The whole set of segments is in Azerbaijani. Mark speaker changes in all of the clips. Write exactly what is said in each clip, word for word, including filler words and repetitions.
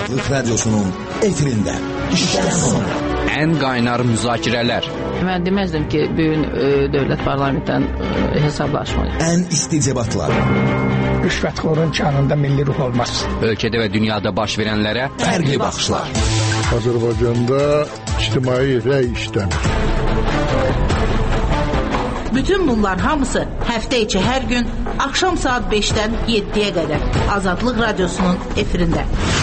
Speaker 1: Azadlıq Radyosu'nun efirinde. İşten sonra.
Speaker 2: En qaynar müzakirələr.
Speaker 3: Mən deməzdim ki, bugün e, dövlət parlamentdən e, hesablaşmayı.
Speaker 1: En isticebatlar.
Speaker 4: Rüşvətxorun canında milli ruh olmaz.
Speaker 2: Ölkədə və dünyada baş verənlərə
Speaker 1: Fərqli baxışlar.
Speaker 5: Azərbaycanda ictimai rəy işləmir.
Speaker 6: Bütün bunlar hamısı həftə içi hər gün axşam saat beşdən yeddiyə qədər Azadlıq Radyosu'nun efirində.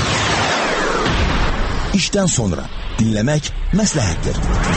Speaker 1: İşten sonra dinlemek məsləhətdir.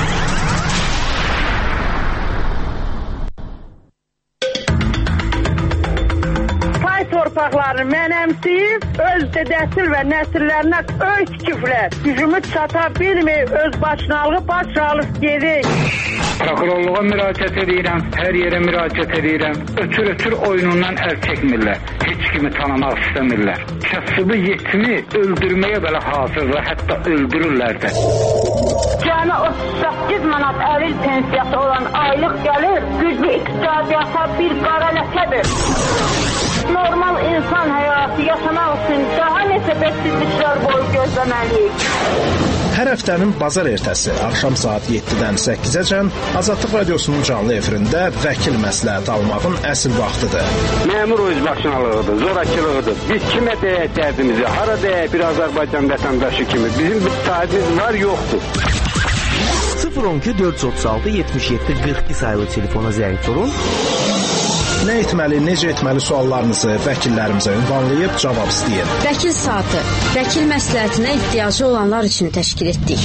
Speaker 7: Pay torpaqlarını mənəmsiyib, öz dədəsil və nəsillərinə öy tikiblər. Gücümüz çata bilməyib, öz başınalığı baş alıb gedik.
Speaker 8: Prokurorluğa müraciət edirəm, hər yerə müraciət edirəm. Ötür-ötür oyunundan əl çəkmirlər. Heç kimi tanımaq istəmirlər. Kasıbı yetimi öldürməyə belə hazırlar, hətta öldürürlər də.
Speaker 7: Cəmi otuz səkkiz manat əlil pensiyası olan aylıq gəlir, güclü iqtisadiyyata bir qara ləkədir. Normal insan həyatı yaşamaq üçün daha neçə bəksizliklər boyu gözləməliyik.
Speaker 4: Hər həftənin bazar ertəsi axşam saat yeddidən səkkizəcən Azadlıq Radyosu'nun canlı efirində vəkil məsləhət almağın əsl vaxtıdır.
Speaker 8: Məmur özbaşınalığıdır, zorakılığıdır. Biz kimə deyək dərdimizi, hara deyək bir Azərbaycan vətəndaşı kimi. Bizim bir sahibimiz var, yoxdur.
Speaker 9: sıfır on iki dörd yüz otuz altı yetmiş yeddi qırx iki sayılı telefona zəng vurun.
Speaker 4: Nə etməli, necə etməli suallarınızı vəkillərimizə ünvanlayıb cavab istəyin.
Speaker 10: Vəkil saatı, vəkil məsləhətinə ehtiyacı olanlar üçün təşkil etdik.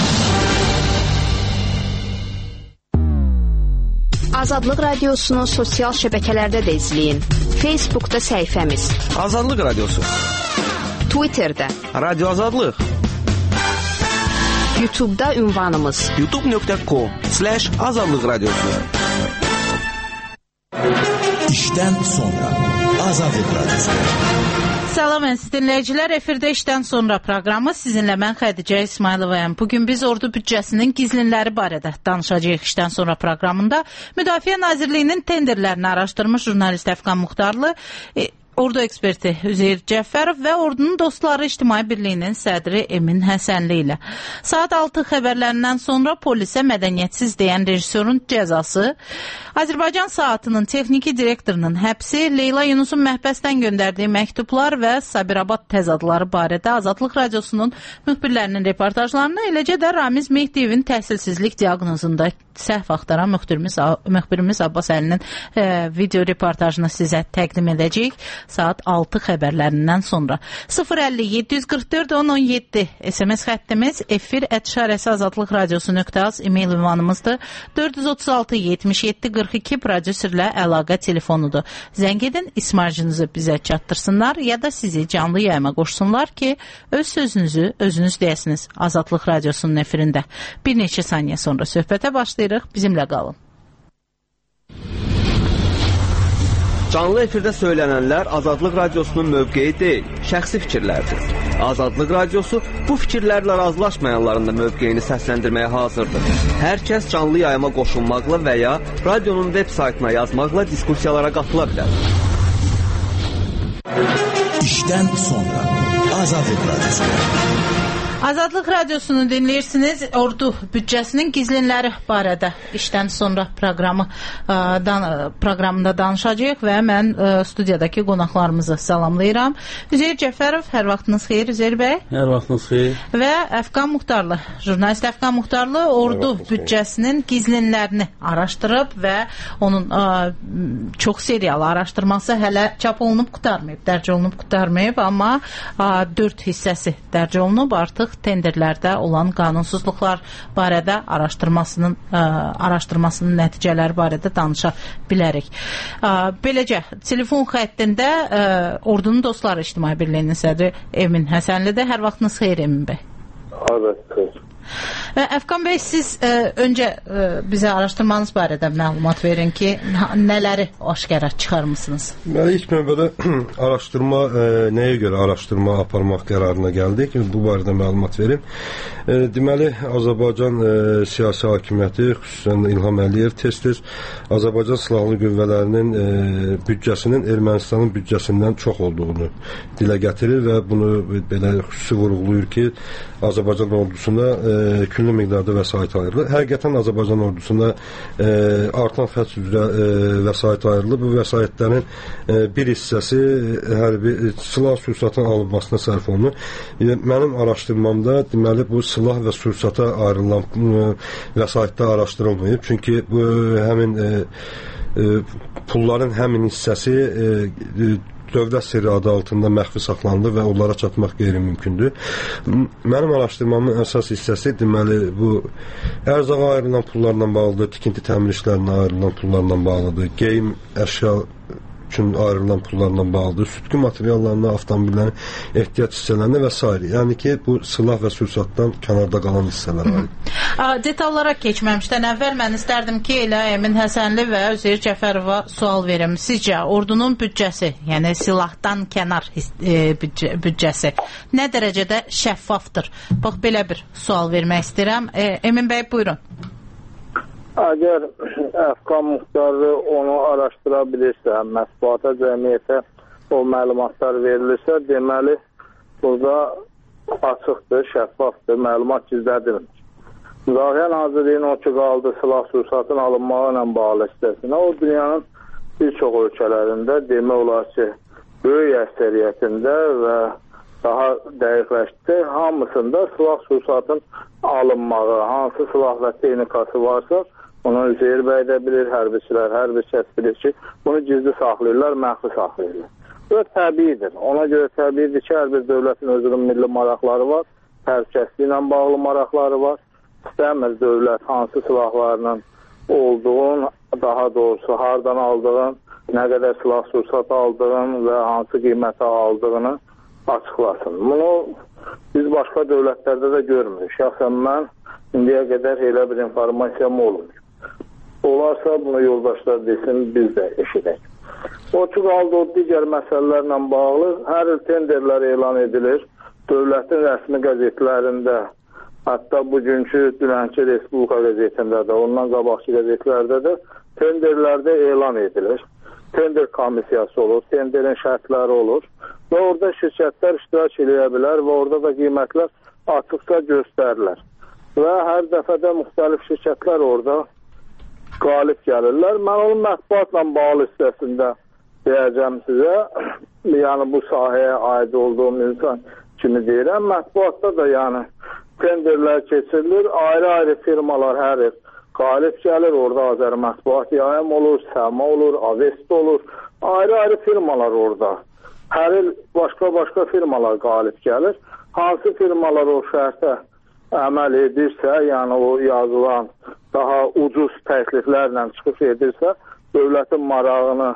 Speaker 10: Azadlıq Radiosunu sosial şəbəkələrdə də izləyin. Facebookda səhifəmiz
Speaker 9: Azadlıq Radiosu,
Speaker 10: Twitterdə
Speaker 9: Radio Azadlıq,
Speaker 10: YouTube'da ünvanımız
Speaker 9: youtube nöqtə com slash azadlıq radiosu.
Speaker 1: İşten sonra Azadlıq Radyosu.
Speaker 6: Salam əziz dinləyicilər, efirdə işdən sonra proqramı sizinlə mən Xədicə İsmayılovayam. Bugün biz ordu büdcəsinin gizlinləri barədə danışacağıq işdən sonra proqramında. Müdafiə Nazirliyinin tenderlərini araşdırmış jurnalist Əfqan Muxtarlı, e, Ordu eksperti Üzeyir Cəfərov və Ordunun Dostları İctimai Birliyinin sədri Emin Həsənli ilə. Saat altı xəbərlərindən sonra polisə mədəniyyətsiz deyən rejissorun cəzası, Azərbaycan Saatının texniki direktorunun həbsi, Leyla Yunusun məhbəsdən göndərdiyi məktublar və Sabirabad təzadları barədə Azadlıq Radyosu'nun müxbirlərinin reportajlarını, eləcə də Ramiz Mehdiyevin təhsilsizlik diaqnozunda səhv axtaran müxbirimiz, müxbirimiz Abbas Əlinin e, video reportajını sizə təqdim edəcəyik. Saat altı xəbərlərindən sonra. sıfır əlli yeddi yüz qırx dörd on on yeddi S M S xəttimiz, efir ət şarəsi azadlıq radiosu nöqtə az e-mail ünvanımızdır. dörd yüz otuz altı yetmiş yeddi qırx iki prodüserlə əlaqə telefonudur. Zəng edin, ismarcınızı bizə çatdırsınlar ya da sizi canlı yayıma qoşsunlar ki, öz sözünüzü özünüz deyəsiniz Azadlıq Radiosu'nun efirində. Bir neçə saniyə sonra söhbətə başlayırıq, bizimlə qalın.
Speaker 9: Canlı efirdə söylənənlər Azadlıq Radiosu'nun mövqeyi deyil, şəxsi fikirlərdir. Azadlıq Radiosu bu fikirlərlə razılaşmayanların da mövqeyini səsləndirməyə hazırdır. Hər kəs canlı yayıma qoşulmaqla və ya radionun veb saytına yazmaqla diskusiyalara qatıla bilər.
Speaker 1: İşten sonra Azadlıq Radyosu.
Speaker 6: Azadlıq Radiosunu dinləyirsiniz. Ordu büdcəsinin gizlinləri barədə işdən sonra proqramı dan, proqramında danışacağıq və mən studiyadakı qonaqlarımızı salamlayıram. Üzeyir Cəfərov, hər vaxtınız xeyir Üzeyir bəy.
Speaker 11: Hər vaxtınız xeyir.
Speaker 6: Və Əfqan Muxtarlı, jurnalist Əfqan Muxtarlı Ordu büdcəsinin gizlinlərini araşdırıb və onun ə, çox seriyalı araşdırması hələ çap olunub qutarmayıb, dərc olunub qutarmayıb, amma ə, dörd hissəsi dərc olunub, artıq tenderlərdə olan qanunsuzluqlar barədə araşdırmasının ə, araşdırmasının nəticələri barədə danışa bilərik. Ə, beləcə, telefon xəttində ə, Ordunun Dostları İctimai Birliyinin sədri Emin Həsənlidir. Hər vaxtınız xeyir Emin bəy.
Speaker 11: Evet, xeyir.
Speaker 6: Əfqan bəy, siz ə, öncə ə, bizə araşdırmanız barədə məlumat verin ki, nələri aşkara çıxarmısınız?
Speaker 11: Mən ilk növbədə araşdırma, ə, nəyə görə araşdırma aparmaq qərarına gəldik, bu barədə məlumat verim. Ə, deməli, Azərbaycan ə, siyasi hakimiyyəti, xüsusən İlham Əliyev tez-tez Azərbaycan Silahlı Qüvvələrinin ə, büdcəsinin Ermənistanın büdcəsindən çox olduğunu dilə gətirir və bunu belə xüsusi vurğulayır ki, Azərbaycan ordusuna e, küllü miqdarda vəsait ayrılır. Həqiqətən Azərbaycan ordusuna e, artan xərc üzrə e, vəsait ayrılır. Bu vəsaitlərin e, bir hissəsi e, hərbi e, silah sursatın alınmasına sərf olunur. E, mənim araşdırmamda deməli bu silah və sursata ayrılan e, vəsaitlər araşdırılmayıb. Çünki bu həmin e, e, pulların həmin hissəsi e, e, dövlət sirri adı altında məxfi saxlanılır və onlara çatmaq qeyri-mümkündür. Mənim araşdırmamın əsas hissəsi deməli bu ərzağa ayrılan pullarla bağlıdır, tikinti təmir işlərinə ayrılan pullarla bağlıdır, geyim əşya üçün ayrılan pullarla bağlıdır, sütqü materiallarına, avtomobillərin ehtiyac hissələrinə və s. Yəni ki, bu silah və sursatdan kənarda qalan hissələr ayrı.
Speaker 6: Detallara keçməmişdən əvvəl mən istərdim ki, elə Emin Həsənli və Üzeyir Cəfərova sual verim. Sizcə, ordunun büdcəsi, yəni silahdan kənar e, büdcə, büdcəsi nə dərəcədə şəffafdır? Bax, belə bir sual vermək istəyirəm. E, Emin bəy, buyurun.
Speaker 12: Əgər Əfqan muxtarı onu araşdıra bilirsə, mətbuata, cəmiyyətə o məlumatlar verilirsə, deməli, burada açıqdır, şəffafdır, məlumat gizlədilmir. Müdafiə Nazirliyinin o ki qaldı silah sursatın alınmağı ilə bağlı istəsinə, o dünyanın bir çox ölkələrində demək olar ki, böyük əksəriyyətində və daha dəqiqləşdi, hamısında silah sursatın alınmağı, hansı silah və texnikası varsa, onu Üzeyir bəy də bilir, hərbiçilər, hər bir kəs bilir ki, bunu gizli saxlayırlar, məxfi saxlayırlar. Bu təbiidir. Ona görə təbiidir ki, hər bir dövlətin özünün milli maraqları var, təhlükəsizliyi ilə bağlı maraqları var. İstəmir dövlət hansı silahlarla olduğun, daha doğrusu hardan aldığın, nə qədər silah sursatı aldığın və hansı qiymətə aldığını açıqlasın. Bunu biz başqa dövlətlərdə də görmürük. Şəxsən mən indiyə qədər elə bir informasiyam olmuyor. Olarsa bunu yoldaşlar desin, biz də eşidək. O ki qaldı o digər məsələlərlə bağlı hər il tenderlər elan edilir. Dövlətin rəsmi qəzetlərində, hətta bugünkü dünənki Respublika qəzetində də, ondan qabaqçı qəzetlərdə də tenderlərdə elan edilir. Tender komissiyası olur, tenderin şərtləri olur və orada şirkətlər iştirak edə bilər və orada da qiymətlər açıqca göstərilir. Və hər dəfədə müxtəlif şirkətlər orada qalib gəlirlər. Mən onun mətbuatla bağlı hissəsində deyəcəm sizə, yəni bu sahəyə aid olduğum insan kimi deyirəm. Mətbuatda da yəni tenderlər keçirilir, ayrı-ayrı firmalar hər il qalib gəlir, orada Azər Mətbuat Yayım olur, Səma olur, Avesta olur, ayrı-ayrı firmalar orada. Hər il başqa-başqa firmalar qalib gəlir. Hansı firmalar o şərtə əməl edirsə, yəni o yazılan daha ucuz təkliflərlə çıxış edirsə, dövlətin marağını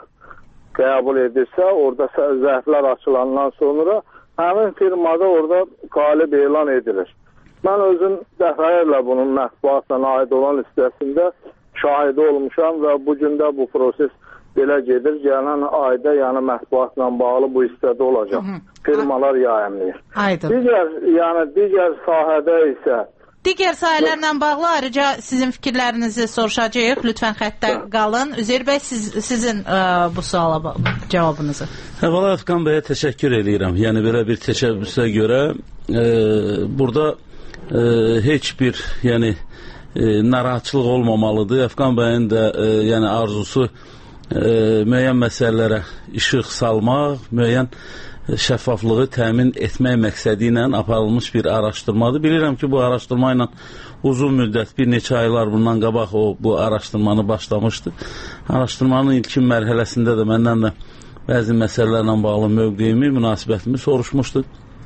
Speaker 12: qəbul edirsə, orada zərflər açılandan sonra həmin firmada orada qalib elan edilir. Mən özüm dəfələrlə bunun mətbuatla aid olan hissəsində şahidi olmuşam və bugün də bu proses belə gedir. Gələn ayda yəni mətbuatla bağlı bu hissədə olacaq. Hı -hı. Firmalar yayımlayır. Digər, yəni digər sahədə isə
Speaker 6: digər sahələrlə bağlı ayrıca sizin fikirlərinizi soruşacağıq. Lütfən xəttə qalın. Üzeyir bəy, siz, sizin ə, bu suala cavabınızı.
Speaker 13: Əvvəla Əfqan bəyə təşəkkür edirəm. Yəni belə bir təşəbbüsə görə e, burada e, heç bir yəni e, narahatçılıq olmamalıdır. Əfqan bəyin də e, yəni arzusu e, müəyyən məsələlərə işıq salmaq, müəyyən şəffaflığı təmin etmək məqsədi ilə aparılmış bir araşdırmadır. Bilirəm ki, bu araşdırma ilə uzun müddət, bir neçə aylar bundan qabaq o bu araşdırmanı başlamışdı. Araşdırmanın ilkin mərhələsində də məndən də bəzi məsələlərlə bağlı mövqeyimi, münasibətimi soruşmuşdu.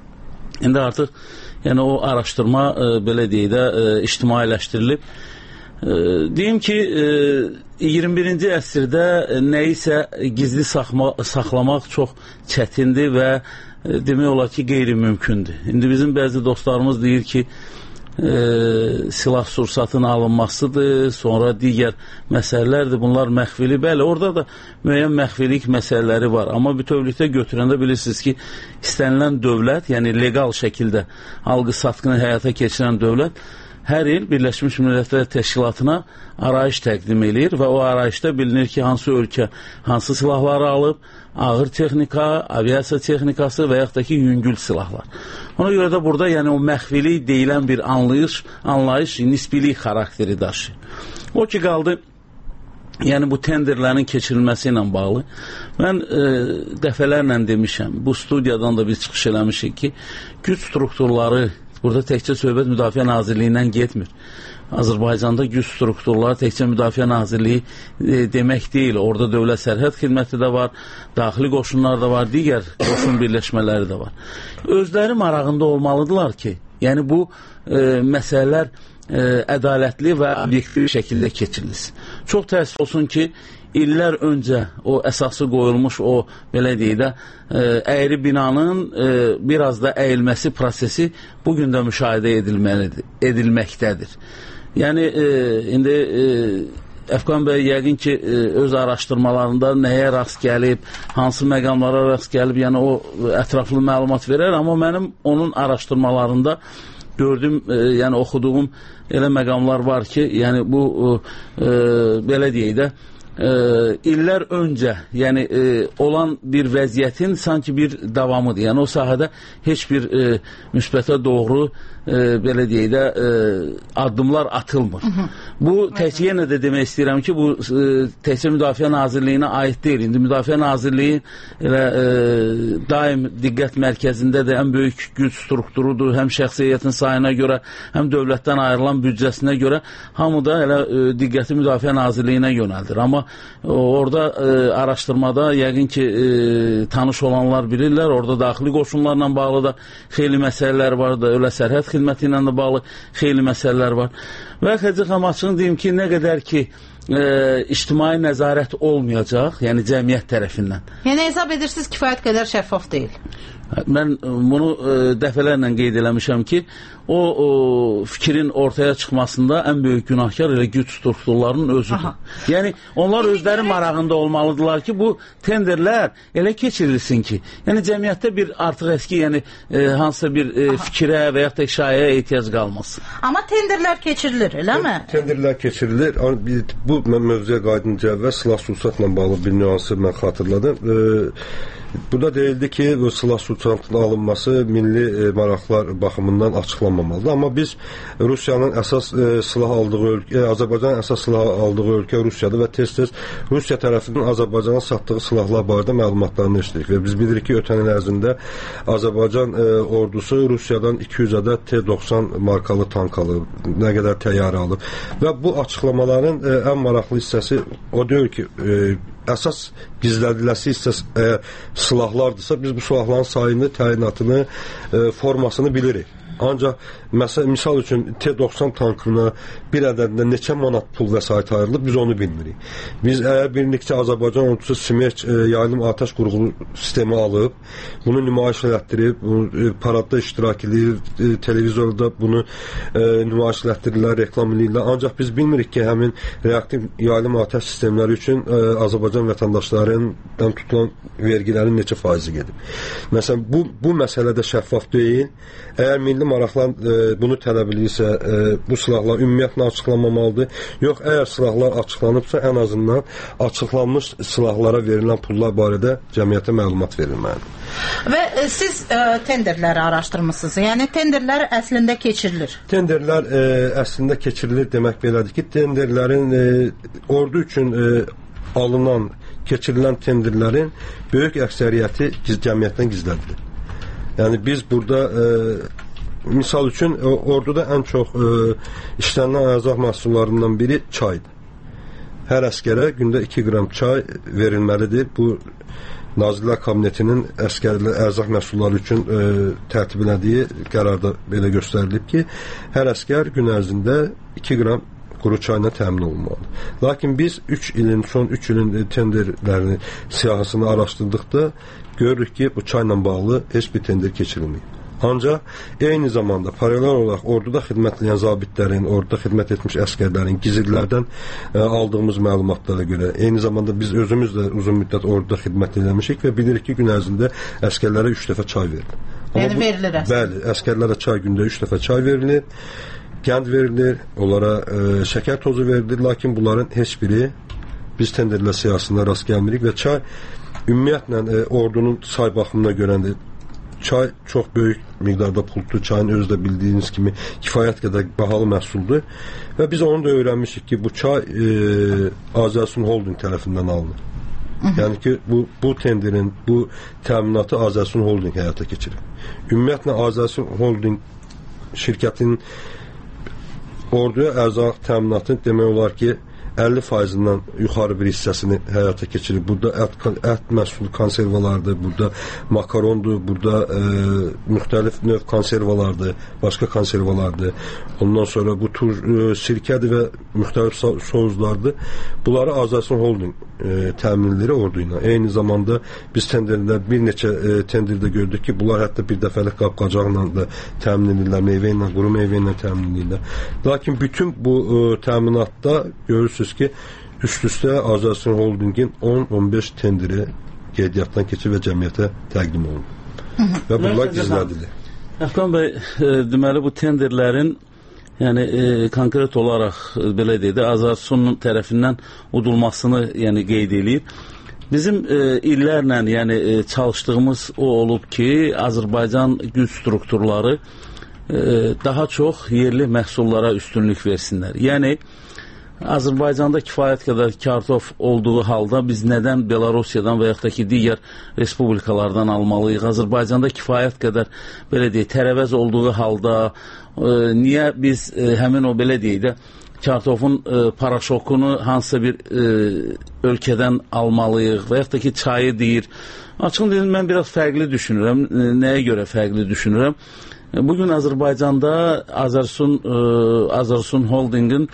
Speaker 13: İndi artıq yəni o araşdırma e, belə deyək də e, ictimailəşdirilib. E, deyim ki, e, iyirmi birinci əsrdə nəyisə gizli saxma, saxlamaq çox çətindir və e, demək olar ki, qeyri-mümkündür. İndi bizim bəzi dostlarımız deyir ki, e, silah sursatının alınmasıdır, sonra digər məsələlərdir. Bunlar məxfili, bəli, orada da müəyyən məxfilik məsələləri var. Amma bütövlükdə götürəndə bilirsiniz ki, istənilən dövlət, yəni legal şəkildə alqı-satqını həyata keçirən dövlət hər il Birləşmiş Millətlər Təşkilatına arayış təqdim edir və o arayışda bilinir ki, hansı ölkə hansı silahları alıb, ağır texnika, aviasiya texnikası və yaxud da ki, yüngül silahlar. Ona görə də burada yəni o məxfilik deyilən bir anlayış, anlayış nisbilik xarakteri daşıyır. O ki, qaldı yəni bu tenderlərin keçirilməsi ilə bağlı. Mən e, dəfələrlə demişəm, bu studiyadan da biz çıxış eləmişik ki, güc strukturları burada təkcə söhbət Müdafiə Nazirliyindən getmir. Azərbaycanda güc strukturları təkcə Müdafiə Nazirliyi e, demək deyil. Orada Dövlət Sərhəd Xidməti də var, daxili qoşunlar da var, digər qoşun birləşmələri də var. Özləri marağında olmalıdırlar ki, yəni bu e, məsələlər e, ədalətli və obyektiv şəkildə keçirilsin. Çox təəssüf olsun ki, illər öncə o əsası qoyulmuş o, belə deyək də, əyri binanın e, biraz da əyilməsi prosesi bugün də müşahidə edilməlidir, edilməkdədir. Yəni, e, indi e, Əfqan bəy yəqin ki, e, öz araşdırmalarında nəyə rast gəlib, hansı məqamlara rast gəlib, yəni o ətraflı məlumat verər, amma mənim onun araşdırmalarında gördüm, e, yəni oxuduğum elə məqamlar var ki, yəni bu e, belə deyək də, E, illər öncə yəni e, olan bir vəziyyətin sanki bir davamıdır. Yəni o sahədə heç bir e, müsbətə doğru e, belə deyək də e, addımlar atılmır. Hı -hı. Bu təkcə yenə də demək istəyirəm ki, bu e, təkcə Müdafiə Nazirliyinə aid deyil. İndi Müdafiə Nazirliyi elə e, daim diqqət mərkəzində də ən böyük güc strukturudur. Həm şəxsiyyətin sayına görə, həm dövlətdən ayrılan büdcəsinə görə hamı da elə e, diqqəti Müdafiə Nazirliyinə yönəldir. Amma orada e, araşdırmada yəqin ki e, tanış olanlar bilirlər, orada daxili qoşunlarla bağlı da xeyli məsələlər var da, öyle sərhəd xidməti ilə də bağlı xeyli məsələlər var. Və Xədicə xanım açığını deyim ki, nə qədər ki e, ictimai nəzarət olmayacaq, yəni cəmiyyət tərəfindən.
Speaker 6: Yəni hesab edirsiniz kifayət qədər şəffaf deyil.
Speaker 13: Mən bunu e, dəfələrlə qeyd eləmişəm ki, o, o fikrin ortaya çıxmasında ən böyük günahkar elə güc strukturlarının özüdür. Aha. Yəni onlar özləri marağında olmalıdırlar ki, bu tenderlər elə keçirilsin ki, yəni cəmiyyətdə bir artıq əski, yəni e, hansısa bir e, fikrə və yaxud da şayəyə ehtiyac qalmasın.
Speaker 6: Amma tenderlər keçirilir, eləmi?
Speaker 11: Tenderlər keçirilir. Bu mövzuya qaydınca və silah-sursatla bağlı bir nüansı mən xatırladım. E, Burada deyildi ki, bu silah-sursatın alınması milli e, maraqlar baxımından açıqlanmamalıdır. Amma biz Rusiyanın əsas e, silah aldığı ölkə, e, Azərbaycanın əsas silah aldığı ölkə Rusiyadır və tez-tez Rusiya tərəfindən Azərbaycana satdığı silahlar barədə məlumatlarını eşitdik və biz bilirik ki, ötən il ərzində Azərbaycan e, ordusu Rusiyadan iki yüz ədəd T doxsan markalı tank alıb, nə qədər təyyarə alıb və bu açıqlamaların e, ən maraqlı hissəsi o deyil ki, e, əsas gizlədiləsi hissə e, silahlardırsa, biz bu silahların sayını, təyinatını, e, formasını bilirik. Ancaq məsəl, misal üçün T doxsan tankına bir ədədində neçə manat pul vəsait ayrılıb, biz onu bilmirik. Biz əgər birlikdə Azərbaycan ordusu Smerç e, yayılım atəş qurğulu sistemi alıb, bunu nümayiş elətdirib, bunu, e, paradda iştirak edir, e, televizorda bunu e, nümayiş elətdirirlər, reklam edirlər. Ancaq biz bilmirik ki, həmin reaktiv yayılım atəş sistemləri üçün e, Azərbaycan vətəndaşlarından tutulan vergilərin neçə faizi gedib. Məsələn, bu, bu məsələdə şəffaf deyil. Əgər milli maraqlar e, bunu tələb edirsə, e, bu silahlar ümumiyyətlə açıqlanmamalıdır. Yox, əgər silahlar açıqlanıbsa, ən azından açıqlanmış silahlara verilən pullar barədə cəmiyyətə məlumat verilməlidir.
Speaker 6: Və e, siz e, tenderləri araşdırmısınız. Yəni tenderlər əslində keçirilir.
Speaker 11: Tenderlər e, əslində keçirilir demək belədir ki, tenderlərin e, ordu üçün e, alınan, keçirilən tenderlərin böyük əksəriyyəti giz, cəmiyyətdən gizlədilir. Yəni biz burada e, misal üçün orduda ən çox e, işlənilən ərzaq məhsullarından biri çaydır. Hər əskərə gündə iki qram çay verilməlidir. Bu Nazirlər Kabinetinin əskərli ərzaq məhsulları üçün e, tərtib elədiyi qərarda belə göstərilib ki, hər əskər gün ərzində iki qram quru çayla təmin olunmalıdır. Lakin biz üç ilin, son üç ilin tenderlərini, siyahısını araşdırdıqda görürük ki, bu çayla bağlı heç bir tender keçirilməyib. Ancaq eyni zamanda paralel olaraq orduda xidmət edən zabitlərin, orduda xidmət etmiş əskərlərin gizlilərdən ə, aldığımız məlumatlara görə, eyni zamanda biz özümüz də uzun müddət orduda xidmət eləmişik və bilirik ki, gün ərzində əskərlərə üç dəfə çay verilir.
Speaker 6: Yəni verilir əskər.
Speaker 11: Bəli, əskərlərə çay gündə üç dəfə çay verilir, qənd verilir, onlara ə, şəkər tozu verilir, lakin bunların heç biri biz tenderlər siyasında rast gəlmirik və çay ümumiyyətlə ə, ordunun çay baxımına görəndə çay çox böyük miqdarda puldur. Çayın özü də bildiyiniz kimi kifayət qədər bahalı məhsuldur və biz onu da öyrənmişik ki, bu çay e, Azərsun Holding tərəfindən alınır. Hı -hı. Yəni ki, bu, bu tenderin, bu təminatı Azərsun Holding həyata keçirir. Ümumiyyətlə Azərsun Holding şirkətinin orduya ərzaq təminatı demək olar ki, əlli faizindən yuxarı bir hissəsini həyata keçirir. Burada ət, ət məhsul konservalardır, burada makarondur, burada e, müxtəlif növ konservalardır, başqa konservalardır. Ondan sonra bu tur e, sirkədir və müxtəlif so sozlardır. Bunları Azərsun Holding e, təminləri ordu ilə. Eyni zamanda biz tenderdə bir neçə e, tenderdə gördük ki, bunlar hətta bir dəfəlik qab-qacaqla da təmin edirlər, meyvə ilə, quru meyvə ilə təmin edirlər. Lakin bütün bu e, təminatda görürsünüz ki, üst-üstə Azərsun Holdingin on on beş tenderi qeydiyyatdan keçir və cəmiyyətə təqdim olunur. Və bunlar gizlədilir.
Speaker 13: Əfqan bəy, e, deməli bu tenderlərin yəni e, konkret olaraq e, belə deyək də Azərsun tərəfindən udulmasını yəni qeyd eləyir. Bizim e, illərlə yəni e, çalışdığımız o olub ki, Azərbaycan güc strukturları e, daha çox yerli məhsullara üstünlük versinlər. Yəni Azərbaycanda kifayət qədər kartof olduğu halda biz nədən Belarusiyadan və yaxud da ki, digər respublikalardan almalıyıq? Azərbaycanda kifayət qədər belə deyək, tərəvəz olduğu halda e, niyə biz e, həmin o belə deyək də kartofun e, paraşokunu hansısa bir e, ölkədən almalıyıq və yaxud da ki, çayı deyir. Açığın deyil, mən biraz fərqli düşünürəm. E, nəyə görə fərqli düşünürəm? E, bugün Azərbaycanda Azərsun, e, Azərsun Holdingin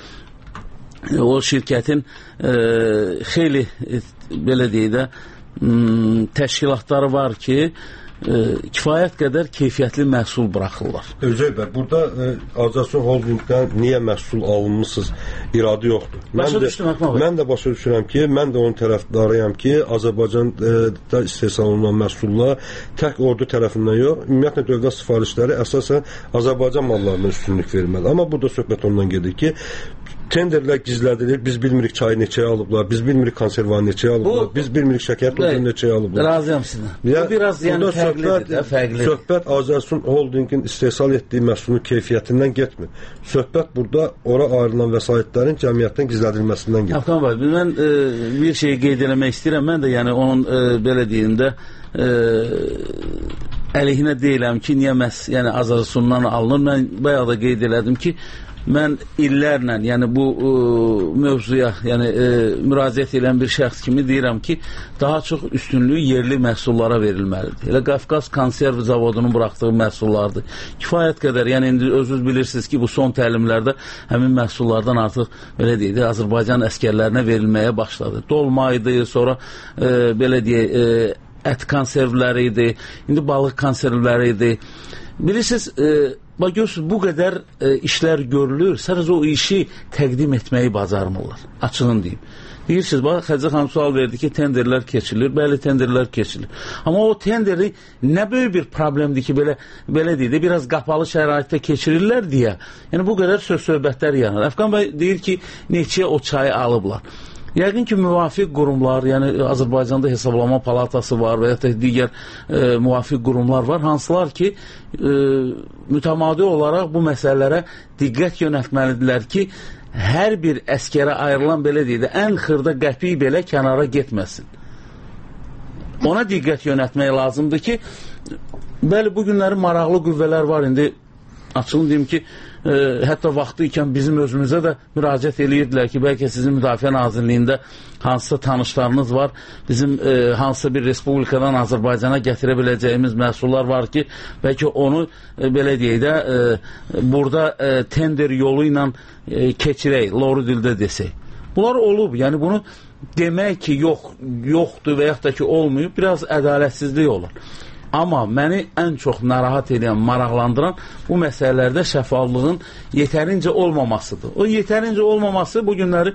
Speaker 13: o şirkətin e, xeyli e, belə deyək də m, təşkilatları var ki, e, kifayət qədər keyfiyyətli məhsul buraxırlar.
Speaker 11: Özəy bəy, burada e, Azərsun Holdingdən niyə məhsul alınmısınız iradı yoxdur. Mən də, mən də başa düşürəm ki, mən də onun tərəfdarıyam ki, Azərbaycanda istehsal olunan məhsullar tək ordu tərəfindən yox, ümumiyyətlə dövlət sifarişləri əsasən Azərbaycan mallarına üstünlük verilməli. Amma burada söhbət ondan gedir ki, tenderlər gizlədilir, biz bilmirik çayı neçəyə alıblar, biz bilmirik konservanı neçəyə alıblar, bu, biz bilmirik şəkər tozunu neçəyə alıblar.
Speaker 13: Razıyam sizinlə. Bu biraz yəni fərqlidir də, fərqlidir.
Speaker 11: Söhbət Azərsun Holdingin istehsal etdiyi məhsulun keyfiyyətindən getmir. Söhbət burada ora ayrılan vəsaitlərin cəmiyyətdən gizlədilməsindən gedir.
Speaker 13: Əfqan bəy, mən e, bir şeyi qeyd eləmək istəyirəm. Mən də yəni onun e, belə deyim də e, əleyhinə deyiləm ki, niyə məhz yəni Azərsundan alınır. Mən bayaq da qeyd elədim ki, mən illərlə, yəni bu ə, mövzuya yəni, ə, müraciət edən bir şəxs kimi deyirəm ki, daha çox üstünlüyü yerli məhsullara verilməlidir. Elə Qafqaz konserv zavodunun buraxdığı məhsullardır. Kifayət qədər, yəni indi özünüz bilirsiniz ki, bu son təlimlərdə həmin məhsullardan artıq, belə deyək, Azərbaycan əskərlərinə verilməyə başladı. Dolma idi, sonra ə, belə deyək, ə, ət konservləri idi, indi balıq konservləri idi. Bilirsiniz, ə, bax görürsünüz, bu qədər e, işlər görülür, sadəcə o işi təqdim etməyi bacarmırlar, açığın deyim. Deyirsiniz, bax, Xədicə xanım sual verdi ki, tenderlər keçilir, bəli, tenderlər keçilir. Amma o tenderi nə böyük bir problemdir ki, belə, belə deyil də, biraz qapalı şəraitdə keçirirlər deyə, yəni bu qədər söz-söhbətlər yanır. Əfqan bəy deyir ki, neçəyə o çayı alıblar. Yəqin ki, müvafiq qurumlar, yəni Azərbaycanda hesablama palatası var və ya da digər e, müvafiq qurumlar var, hansılar ki, e, mütəmadi olaraq bu məsələlərə diqqət yönəltməlidirlər ki, hər bir əskərə ayrılan, belə deyək də, ən xırda qəpik belə kənara getməsin. Ona diqqət yönəltmək lazımdır ki, bəli, bu günləri maraqlı qüvvələr var, indi açığını deyim ki, e, hətta vaxtı ikən bizim özümüzə də müraciət eləyirdilər ki, bəlkə sizin Müdafiə Nazirliyində hansısa tanışlarınız var, bizim e, hansısa bir respublikadan Azərbaycana gətirə biləcəyimiz məhsullar var ki, bəlkə onu e, belə deyək də, e, burada e, tender yolu ilə e, keçirək, loru dildə desək. Bunlar olub, yəni bunu demək ki, yox, yoxdur və yaxud da ki, olmayıb, biraz ədalətsizlik olur. Amma məni ən çox narahat edən, maraqlandıran bu məsələlərdə şəffaflığın yetərincə olmamasıdır. O yetərincə olmaması bu günləri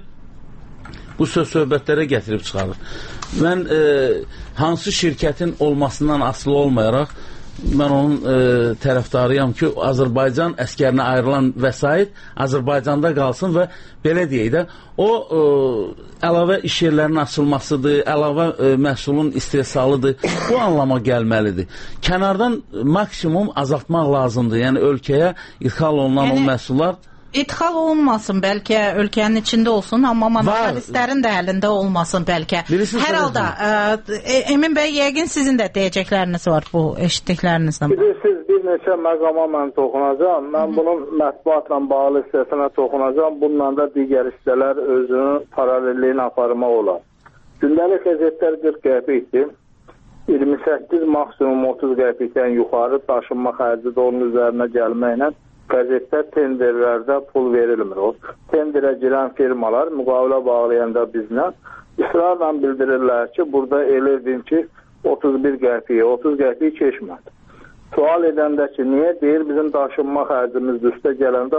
Speaker 13: bu söz söhbətlərə gətirib çıxarır. Mən e, hansı şirkətin olmasından asılı olmayaraq mən onun e, tərəfdarıyam ki, Azərbaycan əskərinə ayrılan vəsait Azərbaycanda qalsın və belə deyək də, o e, əlavə iş yerlərinin açılmasıdır, əlavə e, məhsulun istehsalıdır, bu anlama gəlməlidir. Kənardan maksimum azaltmaq lazımdır. Yəni ölkəyə ixal olunan yəni, o məhsullar
Speaker 6: İdxal olunmasın, bəlkə ölkənin içində olsun, amma monopolistlərin də əlində olmasın bəlkə.
Speaker 13: Birisi
Speaker 6: hər halda, e, Emin bəy, yəqin sizin də deyəcəkləriniz var bu eşitdiklərinizdən.
Speaker 12: Bilirsiniz, bir neçə məqama mən toxunacağım. Mən bunun mətbuatla bağlı hissəsinə toxunacağım. Bununla da digər hissələr özünün paralelliyini aparmaq olar. Gündəlik qəzetlər qırx qəpikdir. iyirmi səkkiz maksimum otuz qəpikdən yuxarı daşınma xərci də onun üzərinə gəlməklə qəzetdə tenderlərdə pul verilmir. O tenderə girən firmalar müqavilə bağlayanda bizlə israrla bildirirlər ki, burada elədim ki, otuz bir qəpiyə, otuz qəpiyə keçmədi. Sual edəndə ki, niyə deyir, bizim daşınma xərcimiz üstə gələndə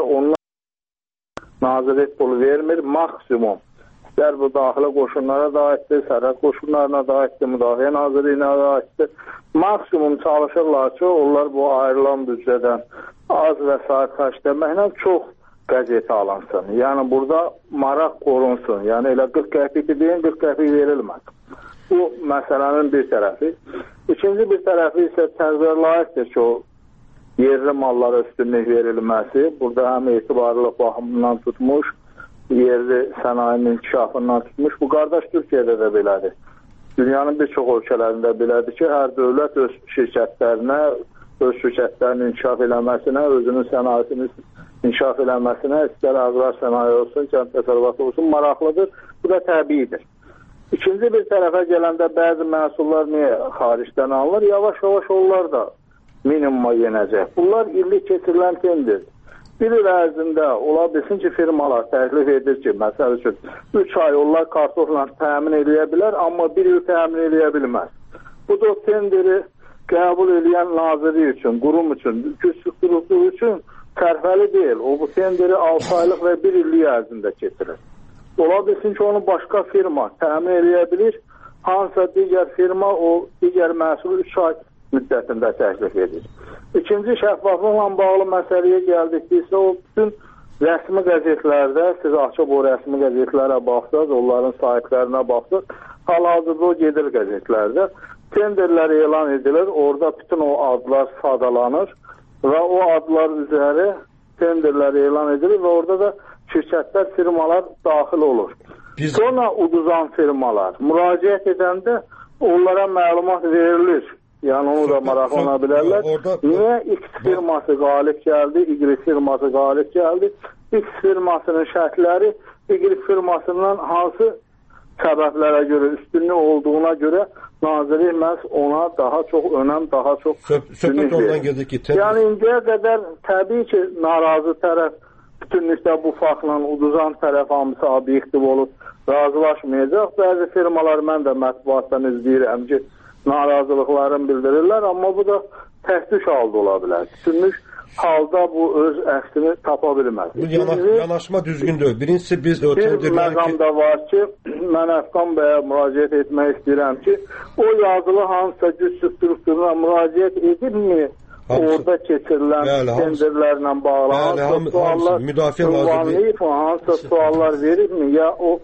Speaker 12: onlar nazirlik pul vermir, maksimum. İstər bu daxilə qoşunlara da aiddir, sərhəd qoşunlarına da aiddir, müdafiə nazirliyinə da aiddir. Maksimum çalışırlar ki, onlar bu ayrılan büdcədən az vəsait xərcləməklə çox qəzeti alınsın. Yəni burada maraq qorunsun. Yəni elə qırx qəpik deyin, qırx qəpik verilməz. Bu məsələnin bir tərəfi. İkinci bir tərəfi isə təqdir layiqdir ki, o yerli mallara üstünlük verilməsi. Burada həm etibarlılıq baxımından tutmuş, yerli sənayenin inkişafından tutmuş. Bu qardaş Türkiyədə də belədir. Dünyanın bir çox ölkələrində belədir ki, hər dövlət öz şirkətlərinə, öz şirkətlərinin inkişaf eləməsinə, özünün sənayesini inkişaf eləməsinə, istər aqrar sənaye olsun, kənd təsərrüfatı olsun, maraqlıdır. Bu da təbiidir. İkinci bir tərəfə gələndə bəzi məhsullar niyə xaricdən alınır? Yavaş-yavaş onlar da minimuma yenəcək. Bunlar illik keçirilən tendir. Bir il ərzində ola bilsin ki, firmalar təklif edir ki, məsəl üçün üç ay onlar kartofla təmin edə bilər, amma bir il təmin edə bilməz. Bu da tenderi qəbul edən nazirlik üçün, qurum üçün, güc strukturluğu üçün tərfəli deyil. O bu tenderi altı aylıq və bir illik ərzində keçirir. Ola bilsin ki, onu başqa firma təmin edə bilir, hansısa digər firma o digər məhsulu üç ay müddətində təklif edir. İkinci şəffaflıqla bağlı məsələyə gəldiksə, o bütün rəsmi qəzetlərdə, siz açıb o rəsmi qəzetlərə baxsaq, onların sahiblərinə baxsaq, hal-hazırda o gedir qəzetlərdə. Tenderlər elan edilir, orada bütün o adlar sadalanır və o adlar üzəri tenderlər elan edilir və orada da şirkətlər, firmalar daxil olur. Biz... Sonra uduzan firmalar müraciət edəndə onlara məlumat verilir. Yəni onu da maraqlana bilərlər. Orada... Niyə X firması qalib gəldi, Y firması qalib gəldi, X firmasının şərtləri Y firmasından hansı səbəblərə görə, üstünlük olduğuna görə nazirlik məhz ona daha çox önəm, daha çox
Speaker 11: söhbət ondan gedir ki, tender...
Speaker 12: Yəni indiyə qədər təbii ki, narazı tərəf bütünlükdə bu faktla uduzan tərəf hamısı obyektiv olub, razılaşmayacaq. Bəzi firmalar mən də mətbuatdan izləyirəm ki, narazılıqlarını bildirirlər, amma bu da təhdüş halda ola bilər. Bütünlük halda bu öz əksini tapa bilməz.
Speaker 11: Bu yana, yanaşma düzgün deyil. Birincisi biz o
Speaker 12: bir məqam da var ki, mən Əfqan bəyə müraciət etmək istəyirəm ki, o yazılı hansısa güc strukturuna müraciət edilmi? Orada keçirilən tenderlərlə bağlı hansısa suallar ünvanlayıb, hansısa suallar veribmi? Ya o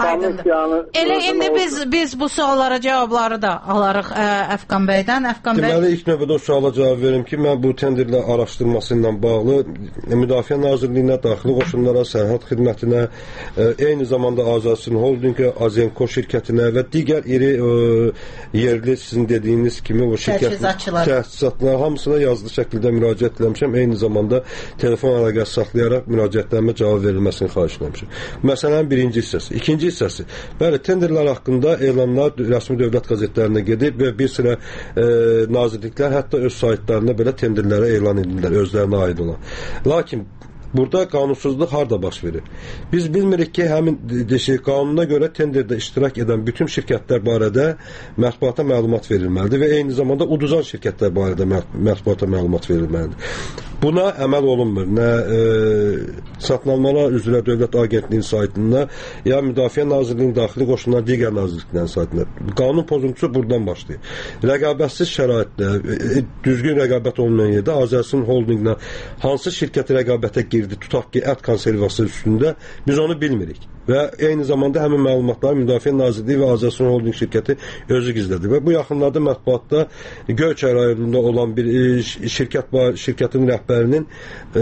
Speaker 6: Elə indi biz biz bu suallara cavabları da alarıq ə, Əfqan bəydən. Əfqan bəy.
Speaker 11: Deməli ilk növbədə o suala cavab verim ki, mən bu tenderlə araşdırması ilə bağlı Müdafiə Nazirliyinə, Daxili Qoşunlara, Sərhəd Xidmətinə, ə, eyni zamanda Azərbaycan Holdinqə, Azenko şirkətinə və digər iri ə, yerli sizin dediyiniz kimi o şirkət təchizatçılar hamısına yazılı şəkildə müraciət etmişəm. Eyni zamanda telefon əlaqəsi saxlayaraq müraciətlərimə cavab verilməsini xahiş etmişəm. Məsələnin birinci hissəsi. İkinci hissəsi. Bəli, tenderlər haqqında elanlar rəsmi dövlət qəzetlərinə gedib və bir sıra e, nazirliklər hətta öz saytlarında belə tenderlərə elan edirlər, özlərinə aid olan. Lakin Burada qanunsuzluq harda baş verir? Biz bilmirik ki, həmin deşik qanuna görə tenderdə iştirak edən bütün şirkətlər barədə mətbuata məlumat verilməlidir və eyni zamanda uduzan şirkətlər barədə mətbuata məlumat verilməlidir. Buna əməl olunmur. Nə e, satın almalar üzrə Dövlət Agentliyinin saytında, ya Müdafiə Nazirliyinin daxili qoşunlar digər nazirliklərin saytında. Qanun pozuntusu buradan başlayır. Rəqabətsiz şəraitdə, e, düzgün rəqabət olmayan yerdə Azərsun Holdinqlə hansı şirkət rəqabətə girdi, tutaq ki, ət konservası üstündə, biz onu bilmirik. Və eyni zamanda həmin məlumatları Müdafiə Nazirliyi və Azərsun Holding şirkəti özü gizlədir. Və bu yaxınlarda mətbuatda Göyçay rayonunda olan bir e, şirkət var, şirkətin rəhbərinin e,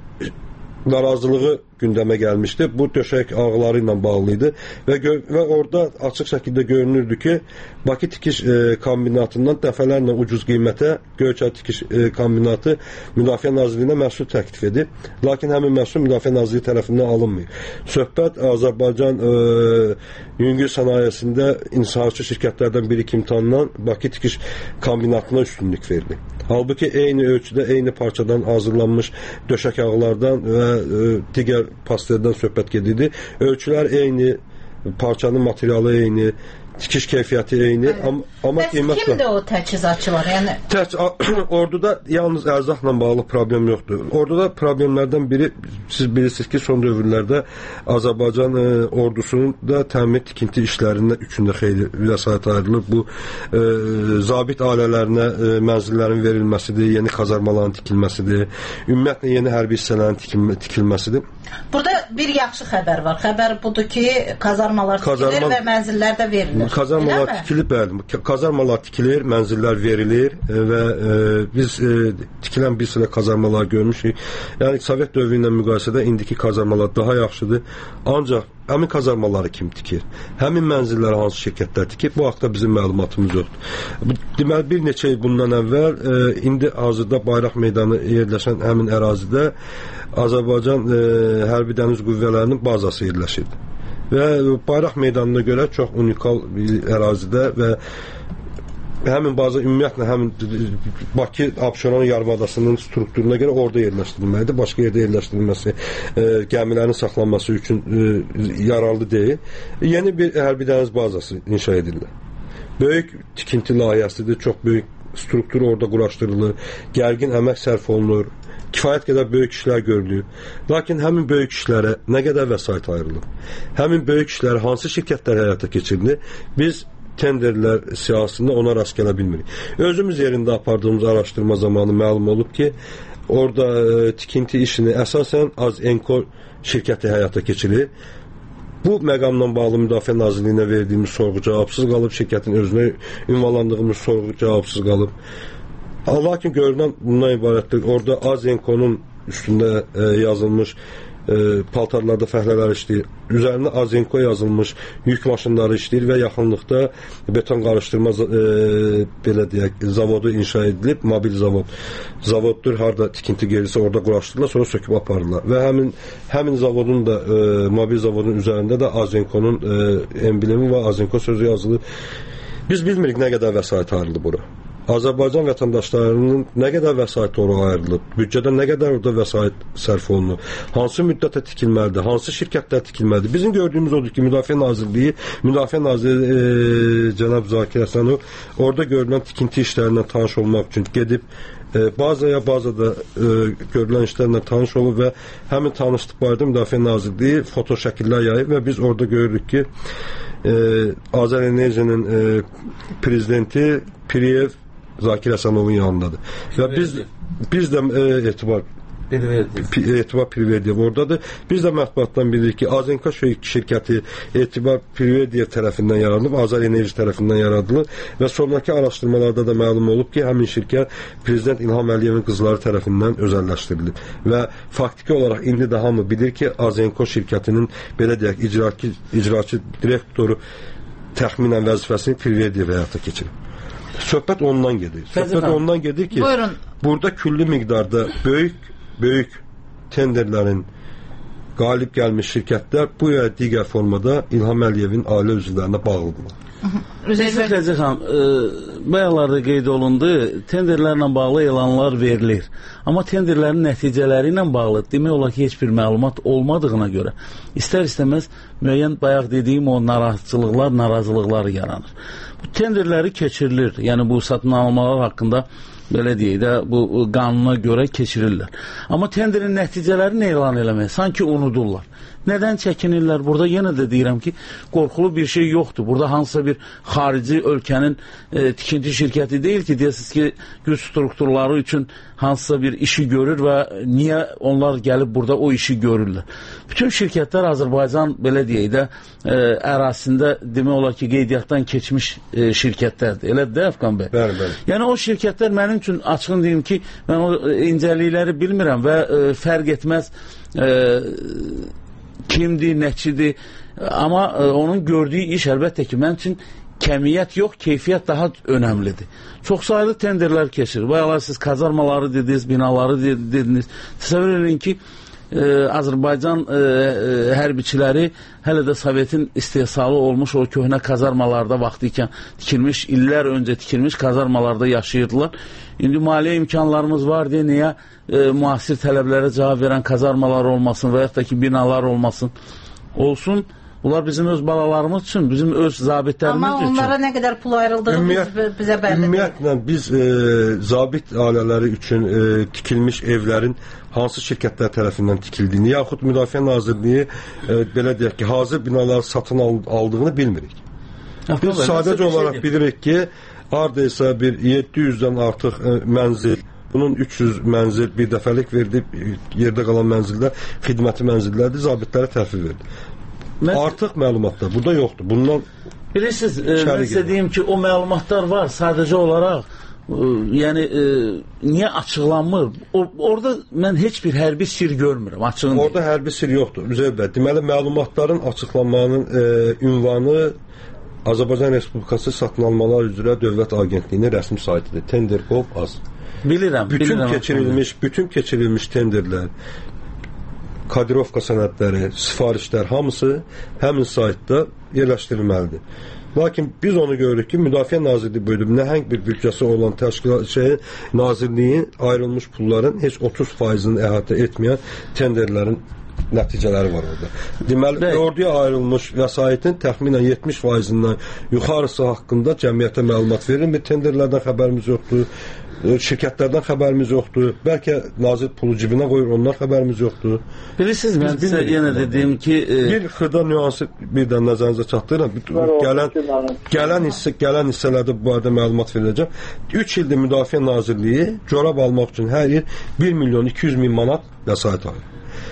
Speaker 11: narazılığı gündəmə gəlmişdi. Bu döşək ağları ilə bağlı idi və, və orada açıq şəkildə görünürdü ki, Bakı tikiş e, kombinatından dəfələrlə ucuz qiymətə Göyçay tikiş e, kombinatı Müdafiə Nazirliyinə məhsul təklif edir. Lakin həmin məhsul Müdafiə Nazirliyi tərəfindən alınmıyor. Söhbət Azərbaycan e, yüngül sənayesində inşaatçı şirkətlərdən biri kimi tanınan Bakı tikiş kombinatına üstünlük verdi. Halbuki eyni ölçüdə, eyni parçadan hazırlanmış döşək ağlardan və e, digər pasteldən söhbət gedirdi. Ölçülər eyni, parçanın materialı eyni, tikiş keyfiyyəti eyni, amma, amma qiymət...
Speaker 6: Kimdir o təchizatçılar? Yəni...
Speaker 11: Təç, orduda yalnız ərzaqla bağlı problem yoxdur. Orduda problemlərdən biri, siz bilirsiniz ki, son dövrlərdə Azərbaycan e, ordusunun da təmin tikinti işlərindən üçündə xeyli vəsait ayrılır. Bu e, zabit ailələrinə e, mənzillərin verilməsidir, yeni kazarmaların tikilməsidir, ümumiyyətlə yeni hərbi hissələrin tikilmə, tikilməsidir.
Speaker 6: Burada bir yaxşı xəbər var. Xəbər budur ki, kazarmalar tikilir Kazarma... və mənzillər də verilir.
Speaker 11: Kazarmalar tikilir, bəli. Kazarmalar tikilir, mənzillər verilir və e, biz e, tikilən bir sıra kazarmalar görmüşük. Yəni Sovet dövrü ilə müqayisədə indiki kazarmalar daha yaxşıdır. Ancaq həmin kazarmaları kim tikir? Həmin mənzilləri hansı şirkətlər tikir? Bu haqda bizim məlumatımız yoxdur. Deməli, bir neçə il bundan əvvəl e, indi hazırda Bayraq meydanı yerləşən həmin ərazidə Azərbaycan e, Hərbi Dəniz Qüvvələrinin bazası yerləşirdi. Və Bayraq meydanına görə çox unikal bir ərazidə və həmin baza ümumiyyətlə həmin Bakı Abşeron yarımadasının strukturuna görə orada yerləşdirilməlidir. Başqa yerdə yerləşdirilməsi e, gəmilərin saxlanması üçün e, yararlı deyil. Yeni bir hərbi dəniz bazası inşa edilir. Böyük tikinti layihəsidir, çox böyük struktur orada quraşdırılır, gərgin əmək sərf olunur, kifayət qədər böyük işlər görülür. Lakin həmin böyük işlərə nə qədər vəsait ayrılır? Həmin böyük işləri hansı şirkətlər həyata keçirilir? Biz tenderlər siyasında ona rast gələ bilmirik. Özümüz yerində apardığımız araşdırma zamanı məlum olub ki, orada e, tikinti işini əsasən Azenko şirkəti həyata keçirir. Bu məqamla bağlı Müdafiə Nazirliyinə verdiyimiz sorğu cavabsız qalıb, şirkətin özünə ünvanlandığımız sorğu cavabsız qalıb. Lakin görünən bundan ibarətdir. Orada Azenko'nun üstündə e, yazılmış e, paltarlarda fəhlələr işləyir. Üzərində Azenko yazılmış yük maşınları işləyir və yaxınlıqda beton qarışdırma e, belə deyək, zavodu inşa edilib, mobil zavod. Zavoddur, harda tikinti gelirsə orada quraşdırırlar, sonra söküb aparırlar. Və həmin həmin zavodun da e, mobil zavodun üzərində də Azenko'nun e, emblemi və Azenko sözü yazılır. Biz bilmirik nə qədər vəsait ayrıldı bura. Azərbaycan vətəndaşlarının nə qədər vəsait oraya ayrılıb, büdcədə nə qədər orada vəsait sərf olunur, hansı müddətə tikilməlidir, hansı şirkətlər tikilməlidir. Bizim gördüyümüz odur ki, Müdafiə Nazirliyi, Müdafiə Naziri e, cənab Zakir Həsənov orada görülən tikinti işlərindən tanış olmaq üçün gedib, e, bazaya bazada e, görülən işlərlə tanış olub və həmin tanışlıq barədə Müdafiə Nazirliyi foto şəkillər yayıb və biz orada görürük ki, e, Azərenerjinin e, prezidenti Piriyev Zakir Həsənovun yanındadır. Və biz biz də e, etibar etibar Priverdiyev oradadır. Biz də mətbuatdan bilirik ki, Azenko şirkəti etibar Priverdiyev tərəfindən yaradılıb, Azər Enerji tərəfindən yaradılır və sonraki araşdırmalarda da məlum olub ki, həmin şirkət Prezident İlham Əliyevin qızları tərəfindən özəlləşdirilib. Və faktiki olaraq indi də hamı bilir ki, Azenko şirkətinin belə deyək, icraçı, icraçı direktoru təxminən vəzifəsini Priverdiyev həyata keçirib. Söhbət ondan gedir. Söhbət ondan gedir ki,
Speaker 6: buyurun.
Speaker 11: Burada külli miqdarda böyük böyük tenderlərin qalib gəlmiş şirkətlər bu ya digər formada İlham Əliyevin ailə üzvlərinə bağlıdırlar.
Speaker 13: Üzeyir xanım, bayaqlarda qeyd olundu, tenderlərlə bağlı elanlar verilir. Amma tenderlərin nəticələri ilə bağlı demək olar ki, heç bir məlumat olmadığına görə istər-istəməz müəyyən bayaq dediyim o narahatçılıqlar, narazılıqlar yaranır. Bu tenderləri keçirilir, yəni bu satın almalar haqqında belə deyək də, bu qanuna görə keçirirlər. Amma tenderin nəticələrini elan eləmək, sanki unudurlar. Nədən çəkinirlər? Burada yenə də deyirəm ki, qorxulu bir şey yoxdur. Burada hansısa bir xarici ölkənin e, tikinti şirkəti deyil ki, deyəsiniz ki, güc strukturları üçün hansısa bir işi görür və niyə onlar gəlib burada o işi görürlər. Bütün şirkətlər Azərbaycan, belə deyək də, e, ərazisində demək olar ki, qeydiyyatdan keçmiş e, şirkətlərdir. Elədir də, Əfqan bəy?
Speaker 11: Bəli, bəli.
Speaker 13: Yəni o şirkətlər mənim üçün açığın deyim ki, mən o incəlikləri bilmirəm və e, fərq etməz e, kimdir, nəçidir, amma ə, onun gördüyü iş əlbəttə ki, mən üçün kəmiyyət yox, keyfiyyət daha önəmlidir. Çox sayılı tenderlər keçir. Bayaqlar siz kazarmaları dediniz, binaları dediniz. Təsəvvür edin ki, ə, Azərbaycan ə, ə, hərbiçiləri hələ də Sovetin istehsalı olmuş o köhnə kazarmalarda vaxtı ikən tikilmiş, illər öncə tikilmiş kazarmalarda yaşayırdılar. İndi maliyyə imkanlarımız var deyə niyə e, müasir tələblərə cavab verən kazarmalar olmasın və yaxud da ki, binalar olmasın, olsun. Bunlar bizim öz balalarımız üçün, bizim öz zabitlərimiz üçün.
Speaker 6: Amma onlara nə qədər pul ayrıldığı Ümumiyyət, biz, bizə bəllidir.
Speaker 11: Ümumiyyətlə, biz e, zabit ailələri üçün e, tikilmiş evlərin hansı şirkətlər tərəfindən tikildiyini, yaxud Müdafiə Nazirliyi e, belə deyək ki, hazır binaları satın aldığını bilmirik. Ya, biz sadəcə olaraq şey bilirik ki, haradaysa bir yeddi yüzdən artıq ə, mənzil, bunun üç yüz mənzil bir dəfəlik verdi, yerdə qalan mənzillər xidməti mənzillərdir, zabitlərə təhvil verdi. Mən... Artıq məlumatlar burada yoxdur. Bundan
Speaker 13: bilirsiniz, e, mən sizə deyim ki, o məlumatlar var, sadəcə olaraq e, yəni e, niyə açıqlanmır? O, orada mən heç bir hərbi sir görmürəm, açığın
Speaker 11: orada deyim. Hərbi sir yoxdur, Üzeyir bəy. Deməli, məlumatların açıqlanmanın e, ünvanı Azərbaycan Respublikası Satın Almalar üzrə Dövlət Agentliyinin rəsmi saytıdır. Tender nöqtə com az.
Speaker 13: Bilirəm.
Speaker 11: Bütün
Speaker 13: bilirəm,
Speaker 11: keçirilmiş, bütün keçirilmiş tenderlər, kodirovka sənədləri, sifarişlər hamısı həmin saytda yerləşdirilməlidir. Lakin biz onu görürük ki, Müdafiə Nazirliyi bölümü nəhəng bir büdcəsi olan təşkilat şey, Nazirliyin ayrılmış pulların heç otuz faizini əhatə etməyən tenderlərin nəticələri var orada. Deməli, orduya ayrılmış vəsaitin təxminən yetmiş faizindən yuxarısı haqqında cəmiyyətə məlumat verilmir. Tenderlərdən xəbərimiz yoxdur, şirkətlərdən xəbərimiz yoxdur. Bəlkə nazir pulu cibinə qoyur, ondan xəbərimiz yoxdur.
Speaker 13: Bilirsiniz, mən sizə yenə dediyim ki... E...
Speaker 11: Bir xırda nüansı birdən nəzərinizə çatdırıram. Gələn, gələn, hissə, gələn hissələrdə bu barədə məlumat veriləcəm. üç ildir Müdafiə Nazirliyi corab almaq üçün hər il bir milyon iki yüz min manat vəsait alır.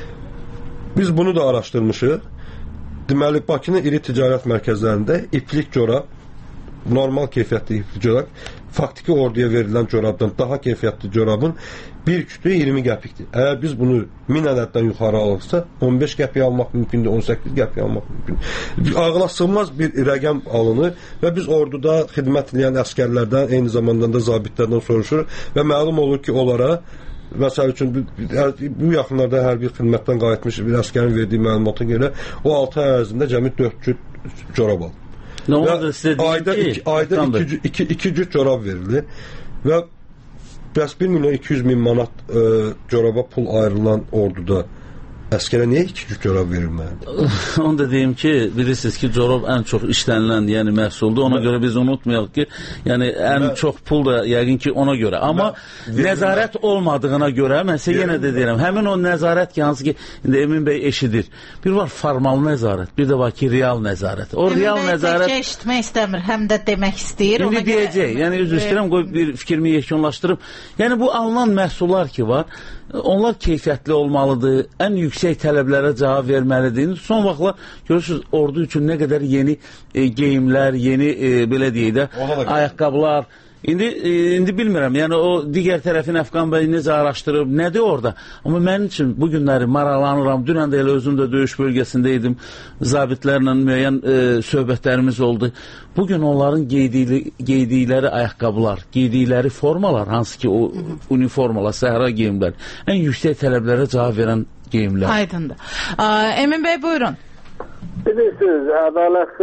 Speaker 11: Biz bunu da araşdırmışıq. Deməli, Bakının iri ticarət mərkəzlərində iplik corab, normal keyfiyyətli iplik corab, faktiki orduya verilən corabdan daha keyfiyyətli corabın bir kütüyü iyirmi qəpikdir. Əgər biz bunu min ədəddən yuxarı alırsa, on beş qəpiyə almaq mümkündür, on səkkiz qəpiyə almaq mümkündür. Ağla sığmaz bir rəqəm alınır və biz orduda xidmət edən əskərlərdən, eyni zamanda da zabitlərdən soruşuruq və məlum olur ki, onlara məsəl üçün bu yaxınlarda hərbi xidmətdən qayıtmış bir əskərin verdiyi məlumata görə o altı ay ərzində cəmi dörd cüt corab alır.
Speaker 13: Nə oldu sizə deyim
Speaker 11: ayda
Speaker 13: ki?
Speaker 11: Iki, ayda iki, iki, iki cüt corab verilir və bəs bir milyon iki yüz min manat e, coraba pul ayrılan orduda əskərə niyə iki cüt corab verilməlidir?
Speaker 13: Onu da deyim ki, bilirsiniz ki, corab ən çox işlənilən yəni məhsuldur. Ona mən, görə biz unutmayaq ki, yəni ən mən, çox pul da yəqin ki ona görə. Amma mən, nəzarət olmadığına görə, mən sizə yenə də deyirəm, həmin o nəzarət ki, hansı ki, indi Emin bəy eşidir. Bir var formal nəzarət, bir də var ki, real nəzarət. O
Speaker 6: Emin
Speaker 13: real
Speaker 6: bəy
Speaker 13: nəzarət...
Speaker 6: təkcə eşitmək istəmir, həm də demək istəyir.
Speaker 13: İndi deyəcək, görə... yəni üzr istəyirəm, qoy bir fikrimi yekunlaşdırıb. Yəni bu alınan məhsullar ki var, onlar keyfiyyətli olmalıdır, ən yüksək tələblərə cavab verməlidir. Son vaxtlar görürsünüz, ordu üçün nə qədər yeni e, geyimlər, yeni e, belə deyək də, ayaqqabılar. İndi, e, indi bilmirəm, yəni o digər tərəfin Əfqan bəy necə araşdırıb, nədir orada? Amma mənim üçün bu günləri maraqlanıram. Dünən də elə özüm də döyüş bölgəsində idim, zabitlərlə müəyyən e, söhbətlərimiz oldu. Bugün onların geydiyi, geydikləri ayaqqabılar, geydikləri formalar, hansı ki o uniformalar, səhra geyimlər, ən yüksək tələblərə cavab verən geyimlər.
Speaker 6: Aydındır. Aa, Emin bəy, buyurun.
Speaker 12: Bilirsiniz, ədalətli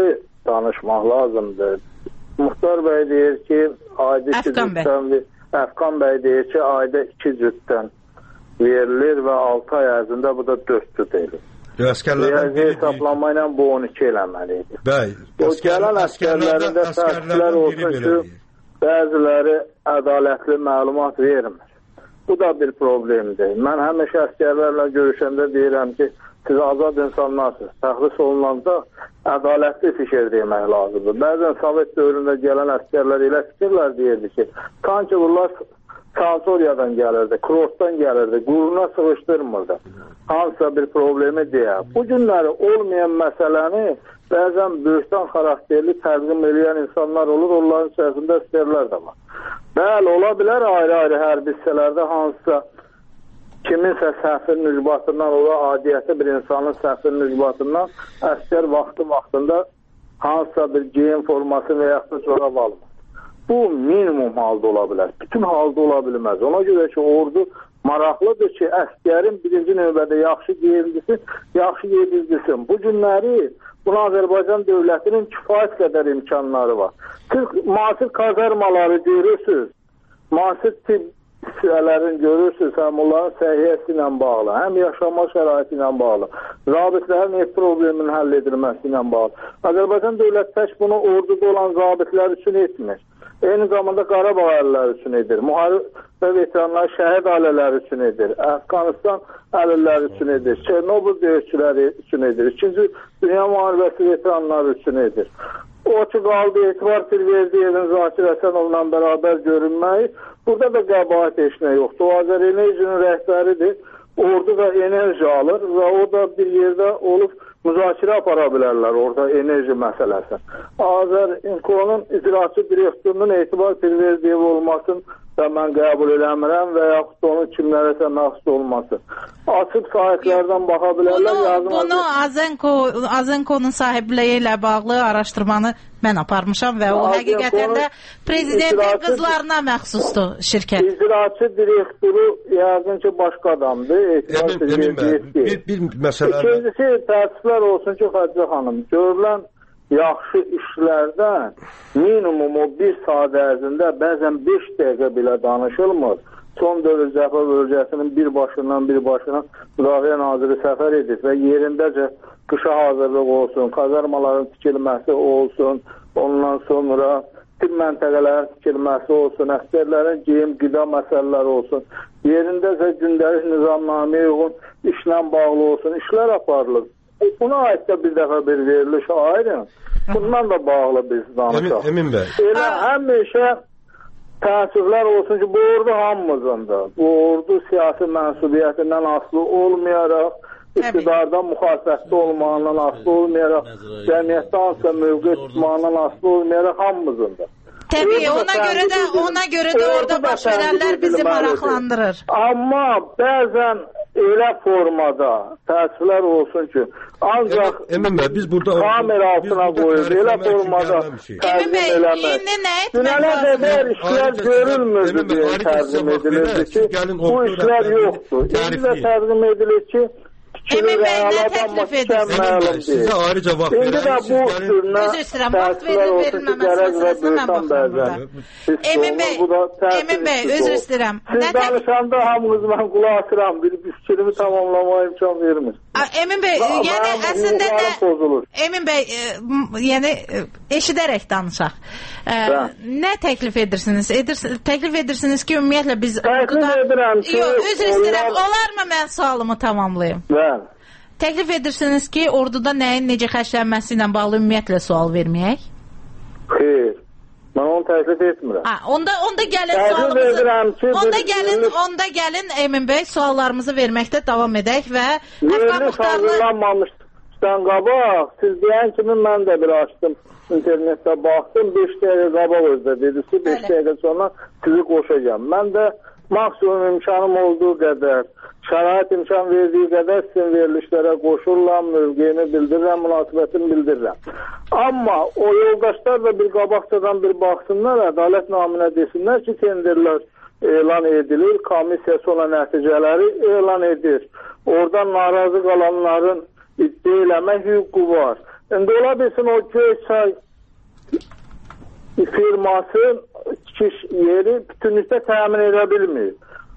Speaker 12: danışmaq lazımdır. Muxtar bəy deyir ki, ayda iki cütdən, Əfqan bəy deyir ki, ayda iki cütdən verilir və altı ay ərzində bu da dörd cüt edir. Riyazi hesablanma ilə bu on iki eləməlidir.
Speaker 11: Bəy,
Speaker 12: o gələn əskərlərində təəssüflər olsun ki, bəziləri ədalətli məlumat vermir. Bu da bir problemdir. Mən həmişə əskərlərlə görüşəndə deyirəm ki, siz azad insanlarsınız. Təxris olunanda ədalətli fikir demək lazımdır. Bəzən Sovet dövründə gələn əskərlər elə fikirlər deyirdi ki, sanki bunlar Sansoriyadan gəlirdi, Krosdan gəlirdi, quruna sıvışdırmırdı. Hansısa bir problemi deyə. Bu günləri olmayan məsələni bəzən böyükdən xarakterli təqdim edən insanlar olur, onların içərisində əskərlər də var. Bəli, ola bilər ayrı-ayrı hərbi hissələrdə hansısa kiminsə səhvinin ücbatından, ola adiyyəti bir insanın səhvinin ücbatından əskər vaxtı-vaxtında hansısa bir geyim forması və yaxud da corab almır. Bu minimum halda ola bilər. Bütün halda ola bilməz. Ona görə ki, ordu maraqlıdır ki, əskərin birinci növbədə yaxşı geyimlisin, yaxşı yedizlisin. Bu günləri buna Azərbaycan dövlətinin kifayət qədər imkanları var. Siz müasir kazarmaları görürsünüz, müasir tibb hissələrini görürsünüz, həm onların səhiyyəsi ilə bağlı, həm yaşama şəraiti ilə bağlı, zabitlərin ev probleminin həll edilməsi ilə bağlı. Azərbaycan dövlət tək bunu orduda olan zabitlər üçün etmir. Eyni zamanda Qarabağ əlləri üçün edir, müharibə veteranları şəhid ailələri üçün edir, Əfqanistan əlləri üçün edir, Çernobıl döyüşçüləri üçün edir, İkinci Dünya müharibəsi veteranları üçün edir. O ki, qaldı Etibar Pirverdiyevin Zakir Həsənovla bərabər görünməyi, burada da qəbahət eşinə yoxdur. O Azər Enerjinin rəhbəridir, ordu da enerji alır və o da bir yerdə olub müzakirə apara bilərlər orada enerji məsələsi. Azərinkonun icraçı direktorunun Etibar Pirverdiyev olmasın da mən qəbul eləmirəm və yaxud da onun kimlərəsə məxsus olması. Açıq sahiblərdən baxa bilərlər.
Speaker 6: Bunu, bunu Azenko, Azenkonun sahibliyi ilə bağlı araşdırmanı mən aparmışam və o Azenkonun həqiqətən də prezidentin qızlarına məxsusdur şirkət.
Speaker 12: İcraçı direktoru yəqin ki, başqa adamdır.
Speaker 11: Emin, emin mən, bir, bir məsələ...
Speaker 12: İkincisi, təəssüflər olsun ki, Xədicə xanım, görülən yaxşı işlərdən minimum o bir saat ərzində bəzən beş dəqiqə belə danışılmır. Son dövr Cəbhə bölgəsinin bir başından bir başına Müdafiə Naziri səfər edir və yerindəcə qışa hazırlıq olsun, kazarmaların tikilməsi olsun, ondan sonra tibb məntəqələrin tikilməsi olsun, əskərlərin geyim, qida məsələləri olsun, yerindəcə gündəlik nizamnaməyə uyğun işlə bağlı olsun, işlər aparılır. Buna aid də bir dəfə bir veriliş ayrı. Bundan da bağlı biz danışaq.
Speaker 11: Emin bəy.
Speaker 12: Elə həmişə təəssüflər olsun ki, bu ordu hamımızındır. Bu ordu siyasi mənsubiyyətindən asılı olmayaraq, iktidardan müxalifətdə olmağından asılı olmayaraq, cəmiyyətdə hansısa mövqe tutmağından asılı olmayaraq hamımızındır.
Speaker 6: Təbii, ona görə də, ona görə də orada baş verənlər bizi maraqlandırır.
Speaker 12: Amma bəzən elə formada təəssüflər olsun ki, ancaq
Speaker 11: Emin bəy, biz burada
Speaker 12: kamera altına qoyur, elə formada təqdim eləmək. Dünələ qədər işlər görülmürdü deyə təqdim edilirdi ki, bu işlər yoxdur. İndi də təqdim edilir ki,
Speaker 6: Emin bəy, nə təklif edirsiniz?
Speaker 11: Sizə ayrıca vaxt
Speaker 12: İndi də bu türünə
Speaker 6: üzr istəyirəm, vaxt verilməməsi məsələsinə mən baxıram burada. Emin bəy, Emin bəy, üzr istəyirəm.
Speaker 12: Siz danışanda hamınız mən qulaq asıram, bir fikrimi tamamlamaya imkan vermir.
Speaker 6: Emin bəy, yəni əslində də Emin bəy, yəni eşidərək danışaq. Nə təklif edirsiniz? Təklif edirsiniz ki, ümumiyyətlə biz
Speaker 12: Təklif edirəm ki,
Speaker 6: yox, üzr istəyirəm, olarmı mən sualımı tamamlayım?
Speaker 12: Bəli.
Speaker 6: Təklif edirsiniz ki, orduda nəyin necə xərclənməsi ilə bağlı ümumiyyətlə sual verməyək?
Speaker 12: Xeyr. Mən onu təklif etmirəm.
Speaker 6: Ha, onda onda gəlin sualımızı. Onda gəlin, onda gəlin Emin bəy suallarımızı verməkdə davam edək və
Speaker 12: Əfqan Muxtarlı qabaq, siz deyən kimi mən də bir açdım. İnternetdə baxdım, beş dəqiqə qabaq özdə dedisi, beş dəqiqə sonra sizi qoşacağım. Mən də maksimum imkanım olduğu qədər, şərait imkan verdiyi qədər sizin verilişlərə qoşurulam, mövqeyimi bildirirəm, münasibətimi bildirirəm. Amma o yoldaşlar da bir qabaqcadan bir baxsınlar, ədalət naminə desinlər ki, tenderlər elan edilir, komissiya sonra nəticələri elan edir. Oradan narazı qalanların iddia eləmək hüququ var. İndi ola bilsin o Göyçay firması tikiş yeri bütünlükdə təmin edə bilmir.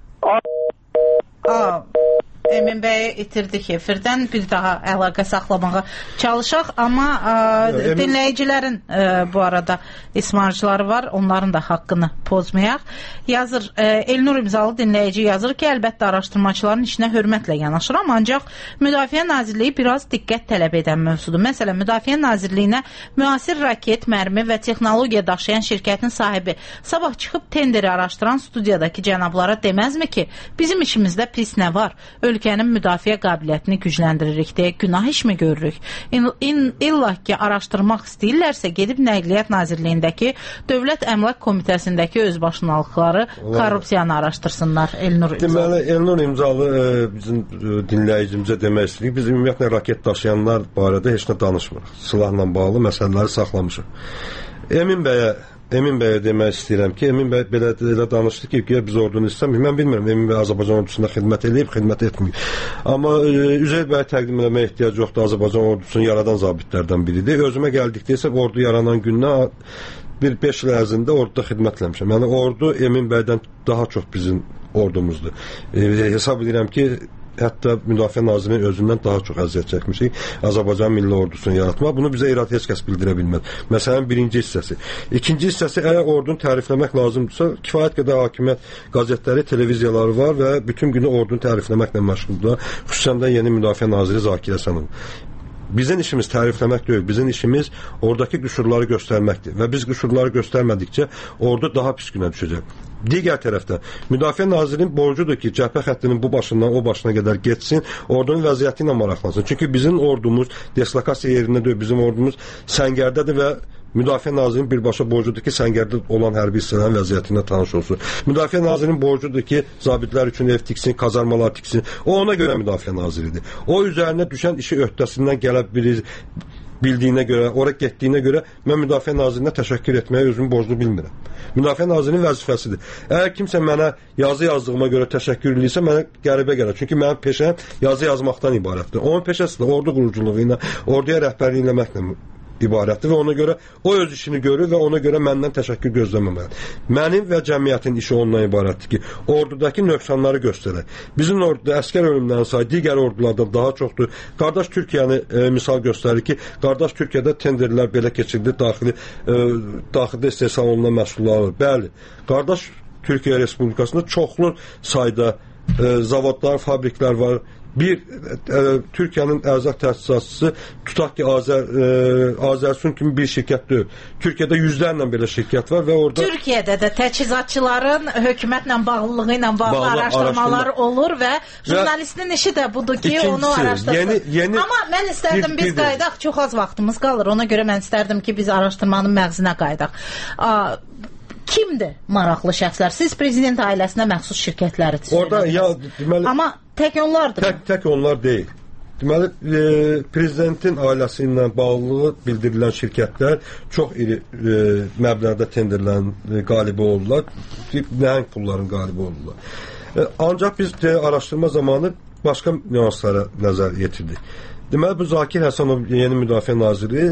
Speaker 6: Aa, Emin bəyi itirdik efirdən, bir daha əlaqə saxlamağa çalışaq, amma ə, Emin... dinləyicilərin ə, bu arada ismarcıları var, onların da haqqını pozmayaq. Yazır, ə, Elnur imzalı dinləyici yazır ki, əlbəttə araşdırmaçıların işinə hörmətlə yanaşıram, ancaq Müdafiə Nazirliyi biraz diqqət tələb edən mövzudur. Məsələn, Müdafiə Nazirliyinə müasir raket, mərmi və texnologiya daşıyan şirkətin sahibi sabah çıxıb tenderi araşdıran studiyadakı cənablara deməzmi ki, bizim işimizdə pis nə var? Ölkənin müdafiə qabiliyyətini gücləndiririk deyə günah işmi görürük? İn, in, İllah ki, araşdırmaq istəyirlərsə, gedib Nəqliyyat Nazirliyindəki Dövlət Əmlak Komitəsindəki özbaşınalıqları, korrupsiyanı araşdırsınlar. Elnur imzalı.
Speaker 11: Deməli, Elnur imzalı e, bizim e, dinləyicimizə demək istəyirik. Biz ümumiyyətlə raket daşıyanlar barədə heç nə danışmırıq. Silahla bağlı məsələləri saxlamışıq. Emin bəyə Emin bəyə demək istəyirəm ki, Emin bəy belə, belə danışdı ki, ki, biz ordunu istəmirik. Mən bilmirəm, Emin bəy Azərbaycan ordusunda xidmət edib, xidmət etməyib. Amma e, Üzeyir bəyə təqdim eləməyə ehtiyac yoxdur. Azərbaycan ordusunu yaradan zabitlərdən biridir. Özümə gəldikdə isə ordu yaranan gündən bir beş il ərzində orduda xidmət eləmişəm. Yəni ordu Emin bəydən daha çox bizim ordumuzdur. E, hesab edirəm ki, hətta Müdafiə Nazirinin özündən daha çox əziyyət çəkmişik Azərbaycan milli ordusunu yaratmaq. Bunu bizə irad heç kəs bildirə bilməz. Məsələn, birinci hissəsi. İkinci hissəsi, əgər ordunu tərifləmək lazımdırsa, kifayət qədər hakimiyyət qazetləri, televiziyaları var və bütün günü ordunu tərifləməklə məşğuldur. Xüsusən də yeni Müdafiə Naziri Zakir Həsənov. Bizim işimiz tərifləmək deyil, bizim işimiz oradakı qüsurları göstərməkdir və biz qüsurları göstərmədikcə ordu daha pis günə düşəcək. Digər tərəfdən, Müdafiə Nazirinin borcudur ki, cəbhə xəttinin bu başından o başına qədər getsin, ordunun vəziyyəti ilə maraqlansın. Çünki bizim ordumuz deslokasiya yerində deyil, bizim ordumuz səngərdədir və Müdafiə Nazirinin birbaşa borcudur ki, səngərdə olan hərbi hissələrin vəziyyətinə tanış olsun. Müdafiə Nazirinin borcudur ki, zabitlər üçün ev tiksin, kazarmalar tiksin. O ona görə Müdafiə Naziridir. O üzərinə düşən işi öhdəsindən gələ bilir, bildiyinə görə, ora getdiyinə görə mən Müdafiə Nazirinə təşəkkür etməyə özümün borcunu bilmirəm. Müdafiə Nazirinin vəzifəsidir. Əgər kimsə mənə yazı yazdığıma görə təşəkkür edirsə, mənə qəribə gəlir. Çünki mənim peşəm yazı yazmaqdan ibarətdir. Onun peşəsi də ordu quruculuğu ilə, orduya rəhbərlik eləməklə ibarətdir və ona görə o öz işini görür və ona görə məndən təşəkkür gözləməməlidir. Mənim və cəmiyyətin işi ondan ibarətdir ki, ordudakı nöqsanları göstərək. Bizim orduda əskər ölümlərinin sayı digər ordulardan daha çoxdur. Qardaş Türkiyəni e, misal göstərir ki, qardaş Türkiyədə tenderlər belə keçirdi, daxili e, daxildə istehsal olunan məhsullar. Bəli, qardaş Türkiyə Respublikasında çoxlu sayda e, zavodlar, fabriklər var. Bir e, Türkiyənin ərzaq təsisatçısı tutaq ki, Azər, e, Azərsun kimi bir şirkət deyil. Türkiyədə yüzlərlə belə şirkət var və orada
Speaker 6: Türkiyədə də təchizatçıların hökumətlə bağlılığı ilə bağlı, bağlı araşdırmalar araşdırma. olur və jurnalistin işi də budur ki, İkincisi, onu araşdırsın. Yeni, yeni Amma mən istərdim bir, biz bir qaydaq, çox az vaxtımız qalır. Ona görə mən istərdim ki, biz araşdırmanın məğzinə qaydaq. A, kimdir maraqlı şəxslər? Siz prezident ailəsinə məxsus şirkətləri
Speaker 11: Orada ya deməli
Speaker 6: Amma tək onlardır.
Speaker 11: Tək, tək onlar deyil. Deməli, e, prezidentin ailəsi ilə bağlı bildirilən şirkətlər çox iri e, məbləğdə tenderlərin e, qalibi oldular. Nəhəng pulların qalibi oldular. E, ancaq biz de, araşdırma zamanı başqa nüanslara nəzər yetirdik. Deməli, bu Zakir Həsənov yeni Müdafiə Naziri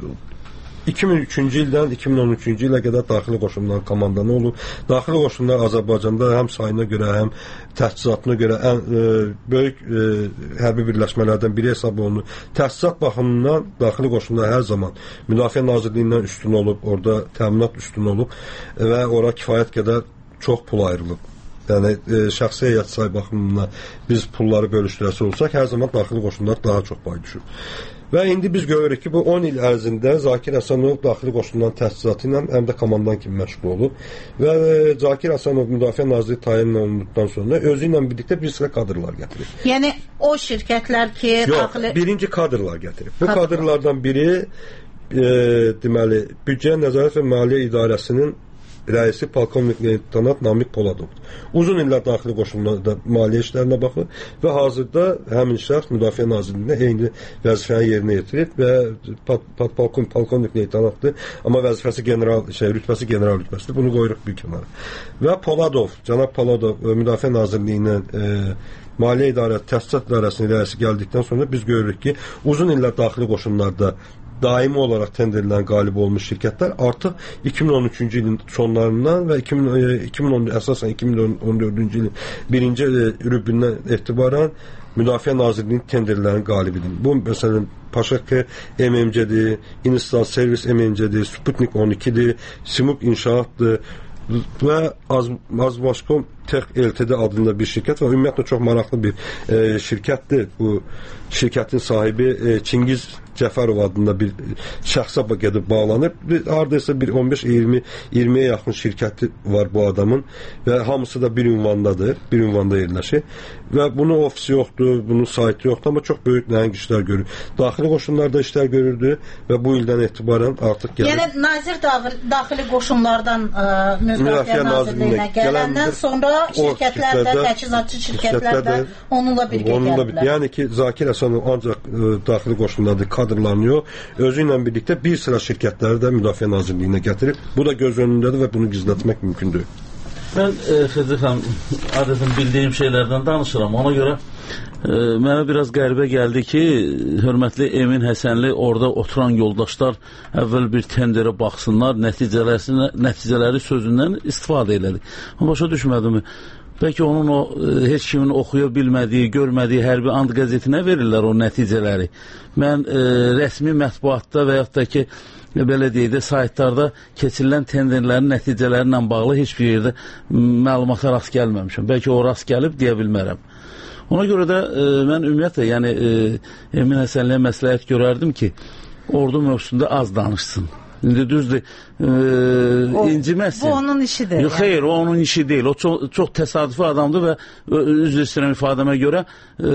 Speaker 11: iki min üçüncü ildən iki min on üçüncü ilə qədər daxili qoşunların komandanı olub. Daxili qoşunlar Azərbaycanda həm sayına görə, həm təchizatına görə ən e, böyük e, hərbi birləşmələrdən biri hesab olunur. Təchizat baxımından daxili qoşunlar hər zaman Müdafiə Nazirliyindən üstün olub, orada təminat üstün olub və ora kifayət qədər çox pul ayrılıb. Yəni e, şəxsi heyət sayı baxımından biz pulları bölüşdürəsi olsaq, hər zaman daxili qoşunlar daha çox pay düşür. Və indi biz görürük ki, bu on il ərzində Zakir Həsənov daxili qoşunların təchizatı ilə həm də komandan kimi məşğul olub və e, Zakir Həsənov Müdafiə Naziri tayin olunduqdan sonra özü ilə birlikdə bir sıra kadrlar gətirib.
Speaker 6: Yəni o şirkətlər ki,
Speaker 11: Yox,
Speaker 6: daxili
Speaker 11: birinci kadrlar gətirib. Bu Kadrlar. kadrlardan biri e, deməli, Büdcə Nəzarət və Maliyyə İdarəsinin rəisi polkovnik leytenant Namiq Poladovdur. Uzun illər daxili qoşunlarda maliyyə işlərinə baxır və hazırda həmin şəxs Müdafiə Nazirliyində eyni vəzifəni yerinə yetirir və polkovnik, polkovnik leytenantdır, amma vəzifəsi general, şey, rütbəsi general rütbəsidir. Bunu qoyuruq bir kənara. Və Poladov, cənab Poladov Müdafiə Nazirliyindən e, Maliyyə İdarəsi, Təchizat İdarəsinin rəisi gəldikdən sonra biz görürük ki, uzun illər daxili qoşunlarda daimi olaraq tenderlərin qalib olmuş şirkətlər artıq iki min on üçüncü ilin sonlarından və iki min on əsasən iki min on dördüncü ilin birinci rübündən etibarən Müdafiə Nazirliyinin tenderlərin qalibidir. Bu məsələn Paşakı M M C-dir, Instal Servis M M C-dir, Sputnik on ikidir, Simuk İnşaatdır və Azbaşkom Tex L T D adında bir şirkət və ümumiyyətlə çox maraqlı bir e, şirkətdir. Bu şirkətin sahibi e, Çingiz Cəfərov adında bir şəxsə gedib bağlanır. Hardasa bir on beş iyirmi iyirmiyə yaxın şirkəti var bu adamın və hamısı da bir ünvandadır, bir ünvanda yerləşir. Və bunun ofisi yoxdur, bunun saytı yoxdur, amma çox böyük nəhəng işlər görür. Daxili qoşunlarda işlər görürdü və bu ildən etibarən artıq gəlir.
Speaker 6: Yəni nazir daxili qoşunlardan ə, Müdafiə Nazirliyinə gələndən sonra şirkətlərdə, təchizatçı şirkətlərdə onunla birgə gəldilər.
Speaker 11: Yəni ki, Zakir Həsənov ancaq ə, daxili qoşunlarda kadrlanıyor. Özü ilə birlikdə bir sıra şirkətləri də Müdafiə Nazirliyinə gətirib. Bu da göz önündədir və bunu gizlətmək mümkündür.
Speaker 13: Mən Xəzər xanım, adətən bildiyim şeylərdən danışıram. Ona görə e, mənə biraz qəribə gəldi ki, hörmətli Emin Həsənli orada oturan yoldaşlar əvvəl bir tenderə baxsınlar, nəticələri sözündən istifadə elədi. Amma başa düşmədim. Bəlkə onun o heç kimin oxuya bilmədiyi, görmədiyi hərbi and qəzetinə verirlər o nəticələri. Mən e, rəsmi mətbuatda və yaxud da ki, belə deyək də, saytlarda keçirilən tenderlərin nəticələri ilə bağlı heç bir yerdə məlumata rast gəlməmişəm. Bəlkə o rast gəlib deyə bilmərəm. Ona görə də e, mən ümumiyyətlə, yəni e, Emin Həsənliyə məsləhət görərdim ki, ordu mövzusunda az danışsın. İndi düzdür, e,
Speaker 6: o,
Speaker 13: inciməsin.
Speaker 6: Bu onun işidir.
Speaker 13: Yox, xeyr, o onun işi deyil. O çox, çox təsadüfi adamdır və üzr istəyirəm ifadəmə görə e,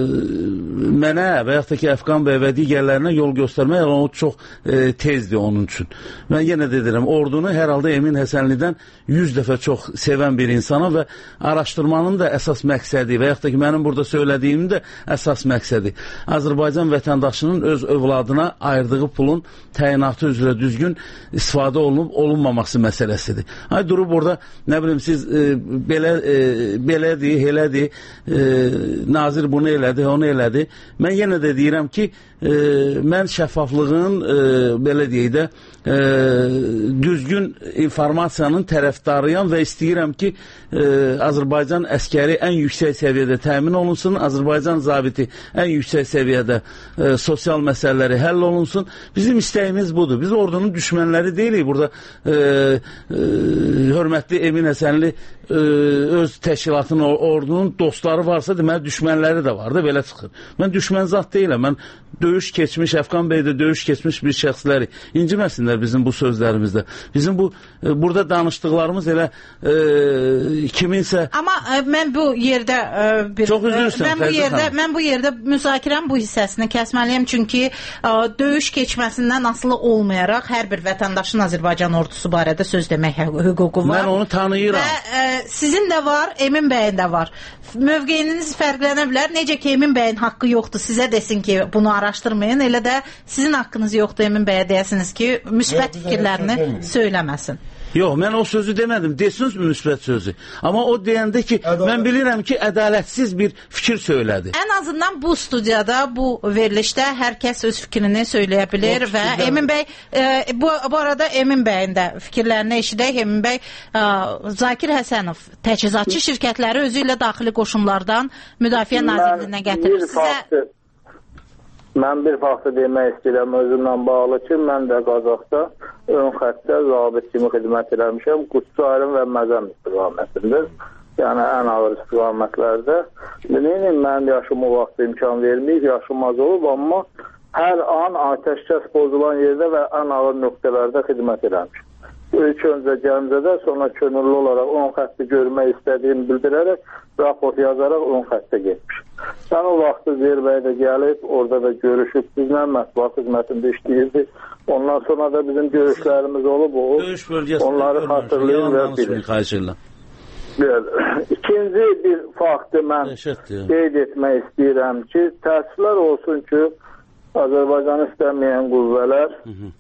Speaker 13: mənə və yaxud da ki, Əfqan bəy və digərlərinə yol göstərmək o çox e, tezdir onun üçün. Mən yenə də deyirəm, ordunu hər halda Emin Həsənlidən yüz dəfə çox sevən bir insana və araşdırmanın da əsas məqsədi və yaxud da ki, mənim burada söylədiyim də əsas məqsədi Azərbaycan vətəndaşının öz övladına ayırdığı pulun təyinatı üzrə düzgün istifadə olunub olunmaması məsələsidir. Ay durub orada, nə bilim, siz e, belə e, belədir, elədir, e, nazir bunu elədi, onu elədi. Mən yenə də deyirəm ki, e, mən şəffaflığın e, belə deyək də e, düzgün informasiyanın tərəfdarıyam və istəyirəm ki, e, Azərbaycan əskəri ən yüksək səviyyədə təmin olunsun, Azərbaycan zabiti ən yüksək səviyyədə e, sosial məsələləri həll olunsun. Bizim istəyimiz budur. Biz ordunun düşmənləri deyilik. Burada e, e, hörmətli Emin Həsənli e, öz təşkilatının, ordunun dostları varsa, deməli düşmənləri də var da, belə çıxır. Mən düşmən zat deyiləm. Mən döyüş keçmiş, Əfqan bəydə döyüş keçmiş bir şəxsləri inciməsinlər bizim bu sözlərimizdə. Bizim bu e, burada danışdıqlarımız elə e, kiminsə...
Speaker 6: Amma e, mən bu yerdə e, bir...
Speaker 13: Çox üzrüsən,
Speaker 6: mən bu yerdə, mən bu yerdə müzakirəm bu hissəsini kəsməliyəm, çünki e, döyüş keçməsindən asılı olmayaraq hər bir vətəndaşın Azərbaycan ordusu barədə söz demək hüququ var.
Speaker 13: Mən onu tanıyıram.
Speaker 6: Və e, sizin də var, Emin bəyin də var. Mövqeyiniz fərqlənə bilər. Necə ki, Emin bəyin haqqı yoxdur, sizə desin ki, bunu araşdırmayın. Elə də sizin haqqınız yoxdur, Emin bəyə deyəsiniz ki, müsbət fikirlərini söyləməsin.
Speaker 13: Yox, mən o sözü demədim. Desiniz müsbət sözü. Amma o deyəndə ki, Ədalət. Mən bilirəm ki, ədalətsiz bir fikir söylədi.
Speaker 6: Ən azından bu studiyada, bu verilişdə hər kəs öz fikrini söyləyə bilir o, və fikirlər... Emin bəy, e, bu, bu arada Emin bəyin də fikirlərini eşidək. Emin bəy, e, Zakir Həsənov təchizatçı şirkətləri özü ilə daxili qoşunlardan Müdafiə Nazirliyinə gətirir. Sizə...
Speaker 12: Mən bir faktı demək istəyirəm özümlə bağlı ki, mən də Qazaxda ön xəttə zabit kimi xidmət eləmişəm. Qusçayırım və Məzəm istiqamətində. Yəni ən ağır istiqamətlərdə. Bilin, mən yaşım o vaxt imkan verməyib, yaşım az olub, amma hər an atəşkəs pozulan yerdə və ən ağır nöqtələrdə xidmət eləmişəm. İlk öncə Gəncədə, sonra könüllü olaraq on xətti görmək istədiyimi bildirərək raport yazaraq on xəttə getmiş. Sən o vaxtı Zerbəydə də gəlib, orada da görüşüb bizlə, mətbuat xidmətində işləyirdi. Ondan sonra da bizim görüşlərimiz olub, o, onları xatırlayın və bilir. İkinci bir faktı mən qeyd etmək istəyirəm ki, təəssüflər olsun ki, Azərbaycanı istəməyən qüvvələr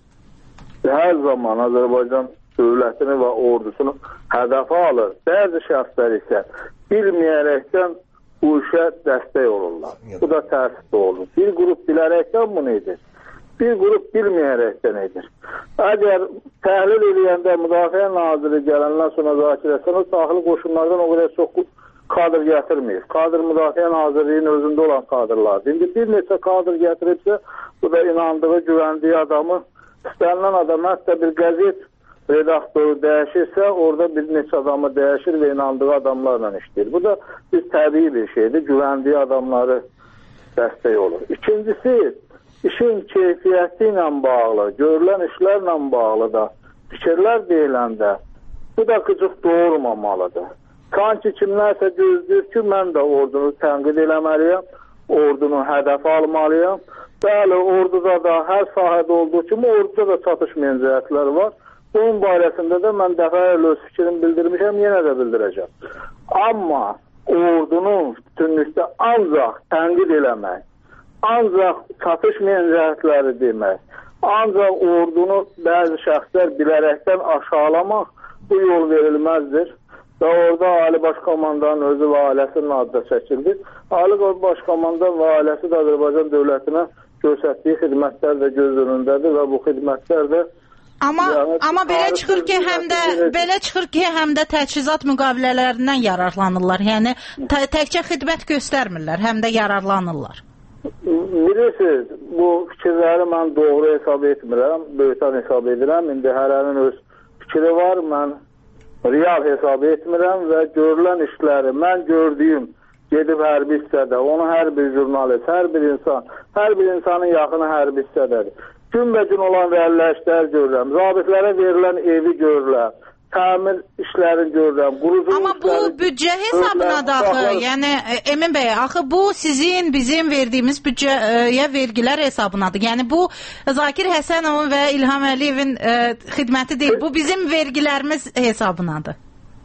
Speaker 12: hər zaman Azərbaycan dövlətini və ordusunu hədəfə alır. Bəzi şəxslər isə bilməyərəkdən bu işə dəstək olurlar. Bu da təəssüf olur. Bir qrup bilərəkdən bunu edir. bir qrup bilməyərəkdən edir. Əgər təhlil edəndə Müdafiə Naziri gələndən sonra Zakir Həsənov daxili qoşunlardan o qədər çox kadr gətirməyib. Kadr Müdafiə Nazirliyinin özündə olan kadrlardır. İndi bir neçə kadr gətiribsə, bu da inandığı, güvəndiyi adamı, istənilən adam, hətta bir qəzet redaktoru dəyişirsə, orada bir neçə adamı dəyişir və inandığı adamlarla işləyir. Bu da bir təbii bir şeydir, güvəndiyi adamları dəstək olur. İkincisi, işin keyfiyyəti ilə bağlı, görülən işlərlə bağlı da fikirlər deyiləndə, bu da qıcıq doğurmamalıdır. Sanki kimlərsə gözləyir ki, mən də ordunu tənqid eləməliyəm, ordunu hədəf almalıyam. Bəli, orduda da hər sahədə olduğu kimi orduda da çatışmayan cəhətlər var. Bunun barəsində də mən dəfələrlə öz fikrimi bildirmişəm, yenə də bildirəcəm. Amma ordunun bütünlükdə ancaq tənqid eləmək, ancaq çatışmayan cəhətləri demək, ancaq ordunu bəzi şəxslər bilərəkdən aşağılamaq bu yol verilməzdir. Və orada Ali Başkomandanın özü və ailəsinin adı da çəkildi. Ali Başkomandan və ailəsi də Azərbaycan dövlətinə göstərdiyi xidmətlər də göz önündədir və bu xidmətlər də
Speaker 6: Amma yəni, amma belə çıxır ki, həm də belə çıxır ki, həm də təchizat müqavilələrindən yararlanırlar. Yəni tə təkcə xidmət göstərmirlər, həm də yararlanırlar.
Speaker 12: Bilirsiniz, bu fikirləri mən doğru hesab etmirəm, böyütən hesab edirəm. İndi hərənin öz fikri var, mən real hesab etmirəm və görülən işləri mən gördüyüm gedib hərbi hissədə, onu hər bir jurnalist, hər bir insan, hər bir insanın yaxını hərbi hissədədir. Günbə-gün olan rəlləşlər görürəm, zabitlərə verilən evi görürəm, təmir işlərini görürəm, quruculuq
Speaker 6: Amma bu büdcə hesabına da axı, yəni Emin bəy, axı bu sizin, bizim verdiyimiz büdcəyə vergilər hesabınadır. Yəni bu Zakir Həsənovun və İlham Əliyevin ə, xidməti deyil, bu bizim vergilərimiz hesabınadır.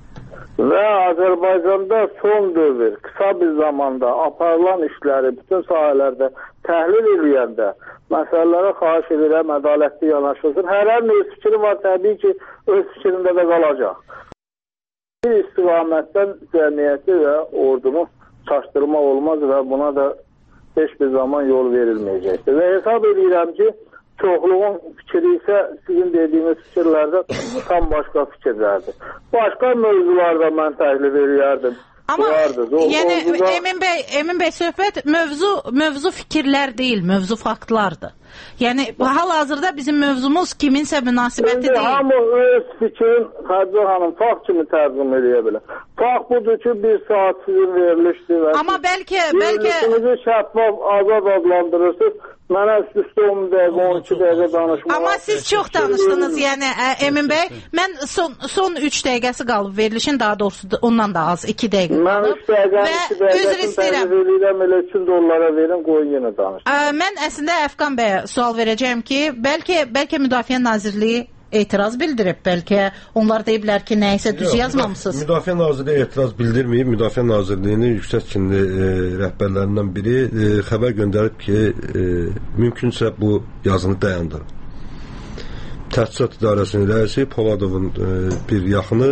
Speaker 12: Və Azərbaycanda son dövr, qısa bir zamanda aparılan işləri bütün sahələrdə təhlil edəndə məsələlərə xahiş edirəm, ədalətli yanaşılsın. Hərənin öz fikri var, təbii ki, öz fikrində də qalacaq. Bir istiqamətdən cəmiyyəti və ordunu çaşdırmaq olmaz və buna da heç bir zaman yol verilməyəcəkdir. Və hesab edirəm ki, çoxluğun fikri isə sizin dediyiniz fikirlərdə tam başqa fikirlərdir. Başqa mövzularda mən təklif edərdim.
Speaker 6: Amma
Speaker 12: vardır. O,
Speaker 6: yəni
Speaker 12: orduda...
Speaker 6: Emin bəy, Emin bəy söhbət mövzu mövzu fikirlər deyil, mövzu faktlardır. Yəni hal-hazırda bizim mövzumuz kiminsə münasibəti deyil.
Speaker 12: Hamı öz fikrin Xədicə xanım fakt kimi tərcümə edə bilər. Fakt budur ki, bir saat sizin verilişdir.
Speaker 6: Amma bəlkə bəlkə
Speaker 12: Verilişinizi şəffaf, azad adlandırırsınız. Mənə üst-üstə on dəqiqə, on iki dəqiqə danışmaq.
Speaker 6: Amma siz çox danışdınız, yəni Emin bəy. Mən son son üç dəqiqəsi qalıb verilişin, daha doğrusu ondan da az iki dəqiqə qalıb.
Speaker 12: Mən üç dəqiqə, iki dəqiqəsini təklif edirəm, elə üçün dollara verin, qoyun yenə danışın.
Speaker 6: Mən əslində Əfqan bəyə sual verəcəyim ki, bəlkə bəlkə Müdafiə Nazirliyi etiraz bildirib, bəlkə onlar deyiblər ki, nəyisə düz yazmamısınız.
Speaker 11: Müdafiə Nazirliyi etiraz bildirməyib. Müdafiə Nazirliyinin yüksək çinli e, rəhbərlərindən biri e, xəbər göndərib ki, e, mümkünsə bu yazını dayandırın. Təchizat İdarəsinin rəisi Poladovun e, bir yaxını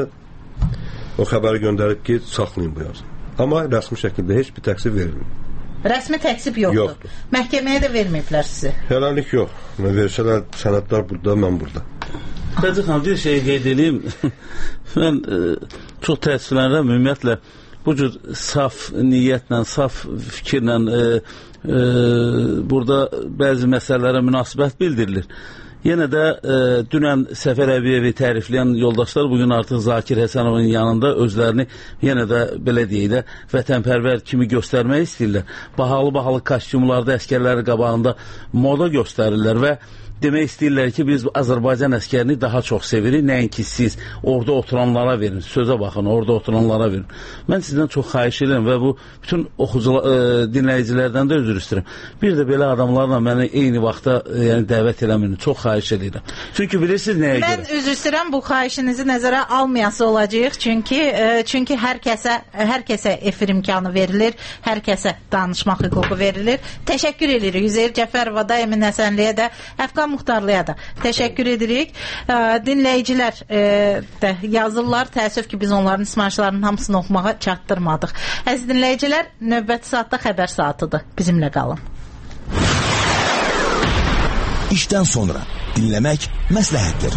Speaker 11: o xəbəri göndərib ki, saxlayın bu yazını. Amma rəsmi şəkildə heç bir təqsir verilmir.
Speaker 6: Rəsmi təksib yoxdur. yoxdur. Məhkəməyə də verməyiblər sizi.
Speaker 11: Hələlik yox. Versələr sənədlər burada, mən burada.
Speaker 13: Xədicə xanım, bir şey qeyd edeyim. Mən e, çox təəssüflənirəm, ümumiyyətlə bu cür saf niyyətlə, saf fikirlə e, e, burada bəzi məsələlərə münasibət bildirilir. Yenə də e, dünən Səfər Əbiyevi tərifləyən yoldaşlar bugün artıq Zakir Həsənovun yanında özlərini yenə də belə deyək də vətənpərvər kimi göstərmək istəyirlər. Bahalı-bahalı kostyumlarda əskərləri qabağında moda göstərirlər və demək istəyirlər ki, biz Azərbaycan əskərini daha çox sevirik, nəinki siz orada oturanlara verin, sözə baxın, orada oturanlara verin. Mən sizdən çox xahiş edirəm və bu bütün oxucular, e, dinləyicilərdən də üzr istəyirəm. Bir də belə adamlarla məni eyni vaxtda e, yəni dəvət eləməyin, çox xahiş edirəm. Çünki bilirsiniz nəyə
Speaker 6: Mən
Speaker 13: görə?
Speaker 6: Mən üzr istəyirəm, bu xahişinizi nəzərə almayası olacağıq, çünki e, çünki hər kəsə hər kəsə efir imkanı verilir, hər kəsə danışmaq hüququ verilir. Təşəkkür edirik Üzeyir Cəfərova da, Emin Həsənliyə də, Əfqan Muxtarlıya da təşəkkür edirik. E, dinləyicilər e, də yazırlar. Təəssüf ki, biz onların ismarışlarının hamısını oxumağa çatdırmadıq. Əziz dinləyicilər, növbəti saatda xəbər saatıdır. Bizimlə qalın.
Speaker 1: İşdən sonra dinləmək məsləhətdir.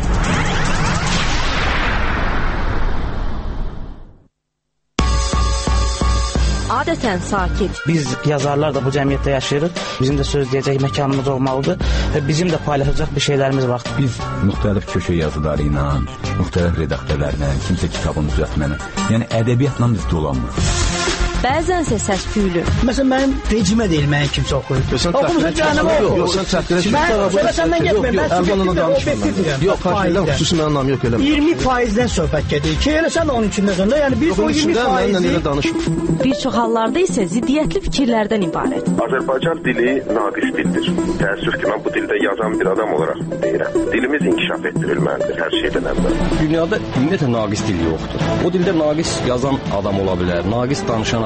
Speaker 14: Adətən sakit.
Speaker 15: Biz yazarlar da bu cəmiyyətdə yaşayırıq. Bizim də söz deyəcək məkanımız olmalıdır və bizim də paylaşacaq bir şeylərimiz var.
Speaker 16: Biz müxtəlif köşə yazıları ilə, müxtəlif redaktörlərlə, kimsə kitabın düzəltməni, yəni ədəbiyyatla biz dolanmırıq.
Speaker 14: Bəzənsə səs-küylü.
Speaker 17: Məsələn, mənim vecimə deyil, mənim kimsə oxuyur. Oxumusun cəhənnəmə oxuyur.
Speaker 18: Yox, sən çətinə çıxır.
Speaker 17: Mən səndən getməyim, mən subjektiv və obyektivdirəm.
Speaker 18: Yox, fayizdən, xüsusi mənim nam yox eləmə.
Speaker 17: iyirmi faizdən söhbət gedir ki, elə sən də onun içində sonra, yəni biz o iyirmi faizi...
Speaker 14: Bir çox hallarda isə ziddiyyətli fikirlərdən ibarət.
Speaker 19: Azərbaycan dili naqis dildir. Təəssüf ki, mən bu dildə yazan bir adam olaraq deyirəm. Dilimiz inkişaf etdirilməlidir hər şeydən əvvəl.
Speaker 20: Dünyada ümumiyyətlə naqis dil yoxdur. O dildə naqis yazan adam ola bilər, naqis danışan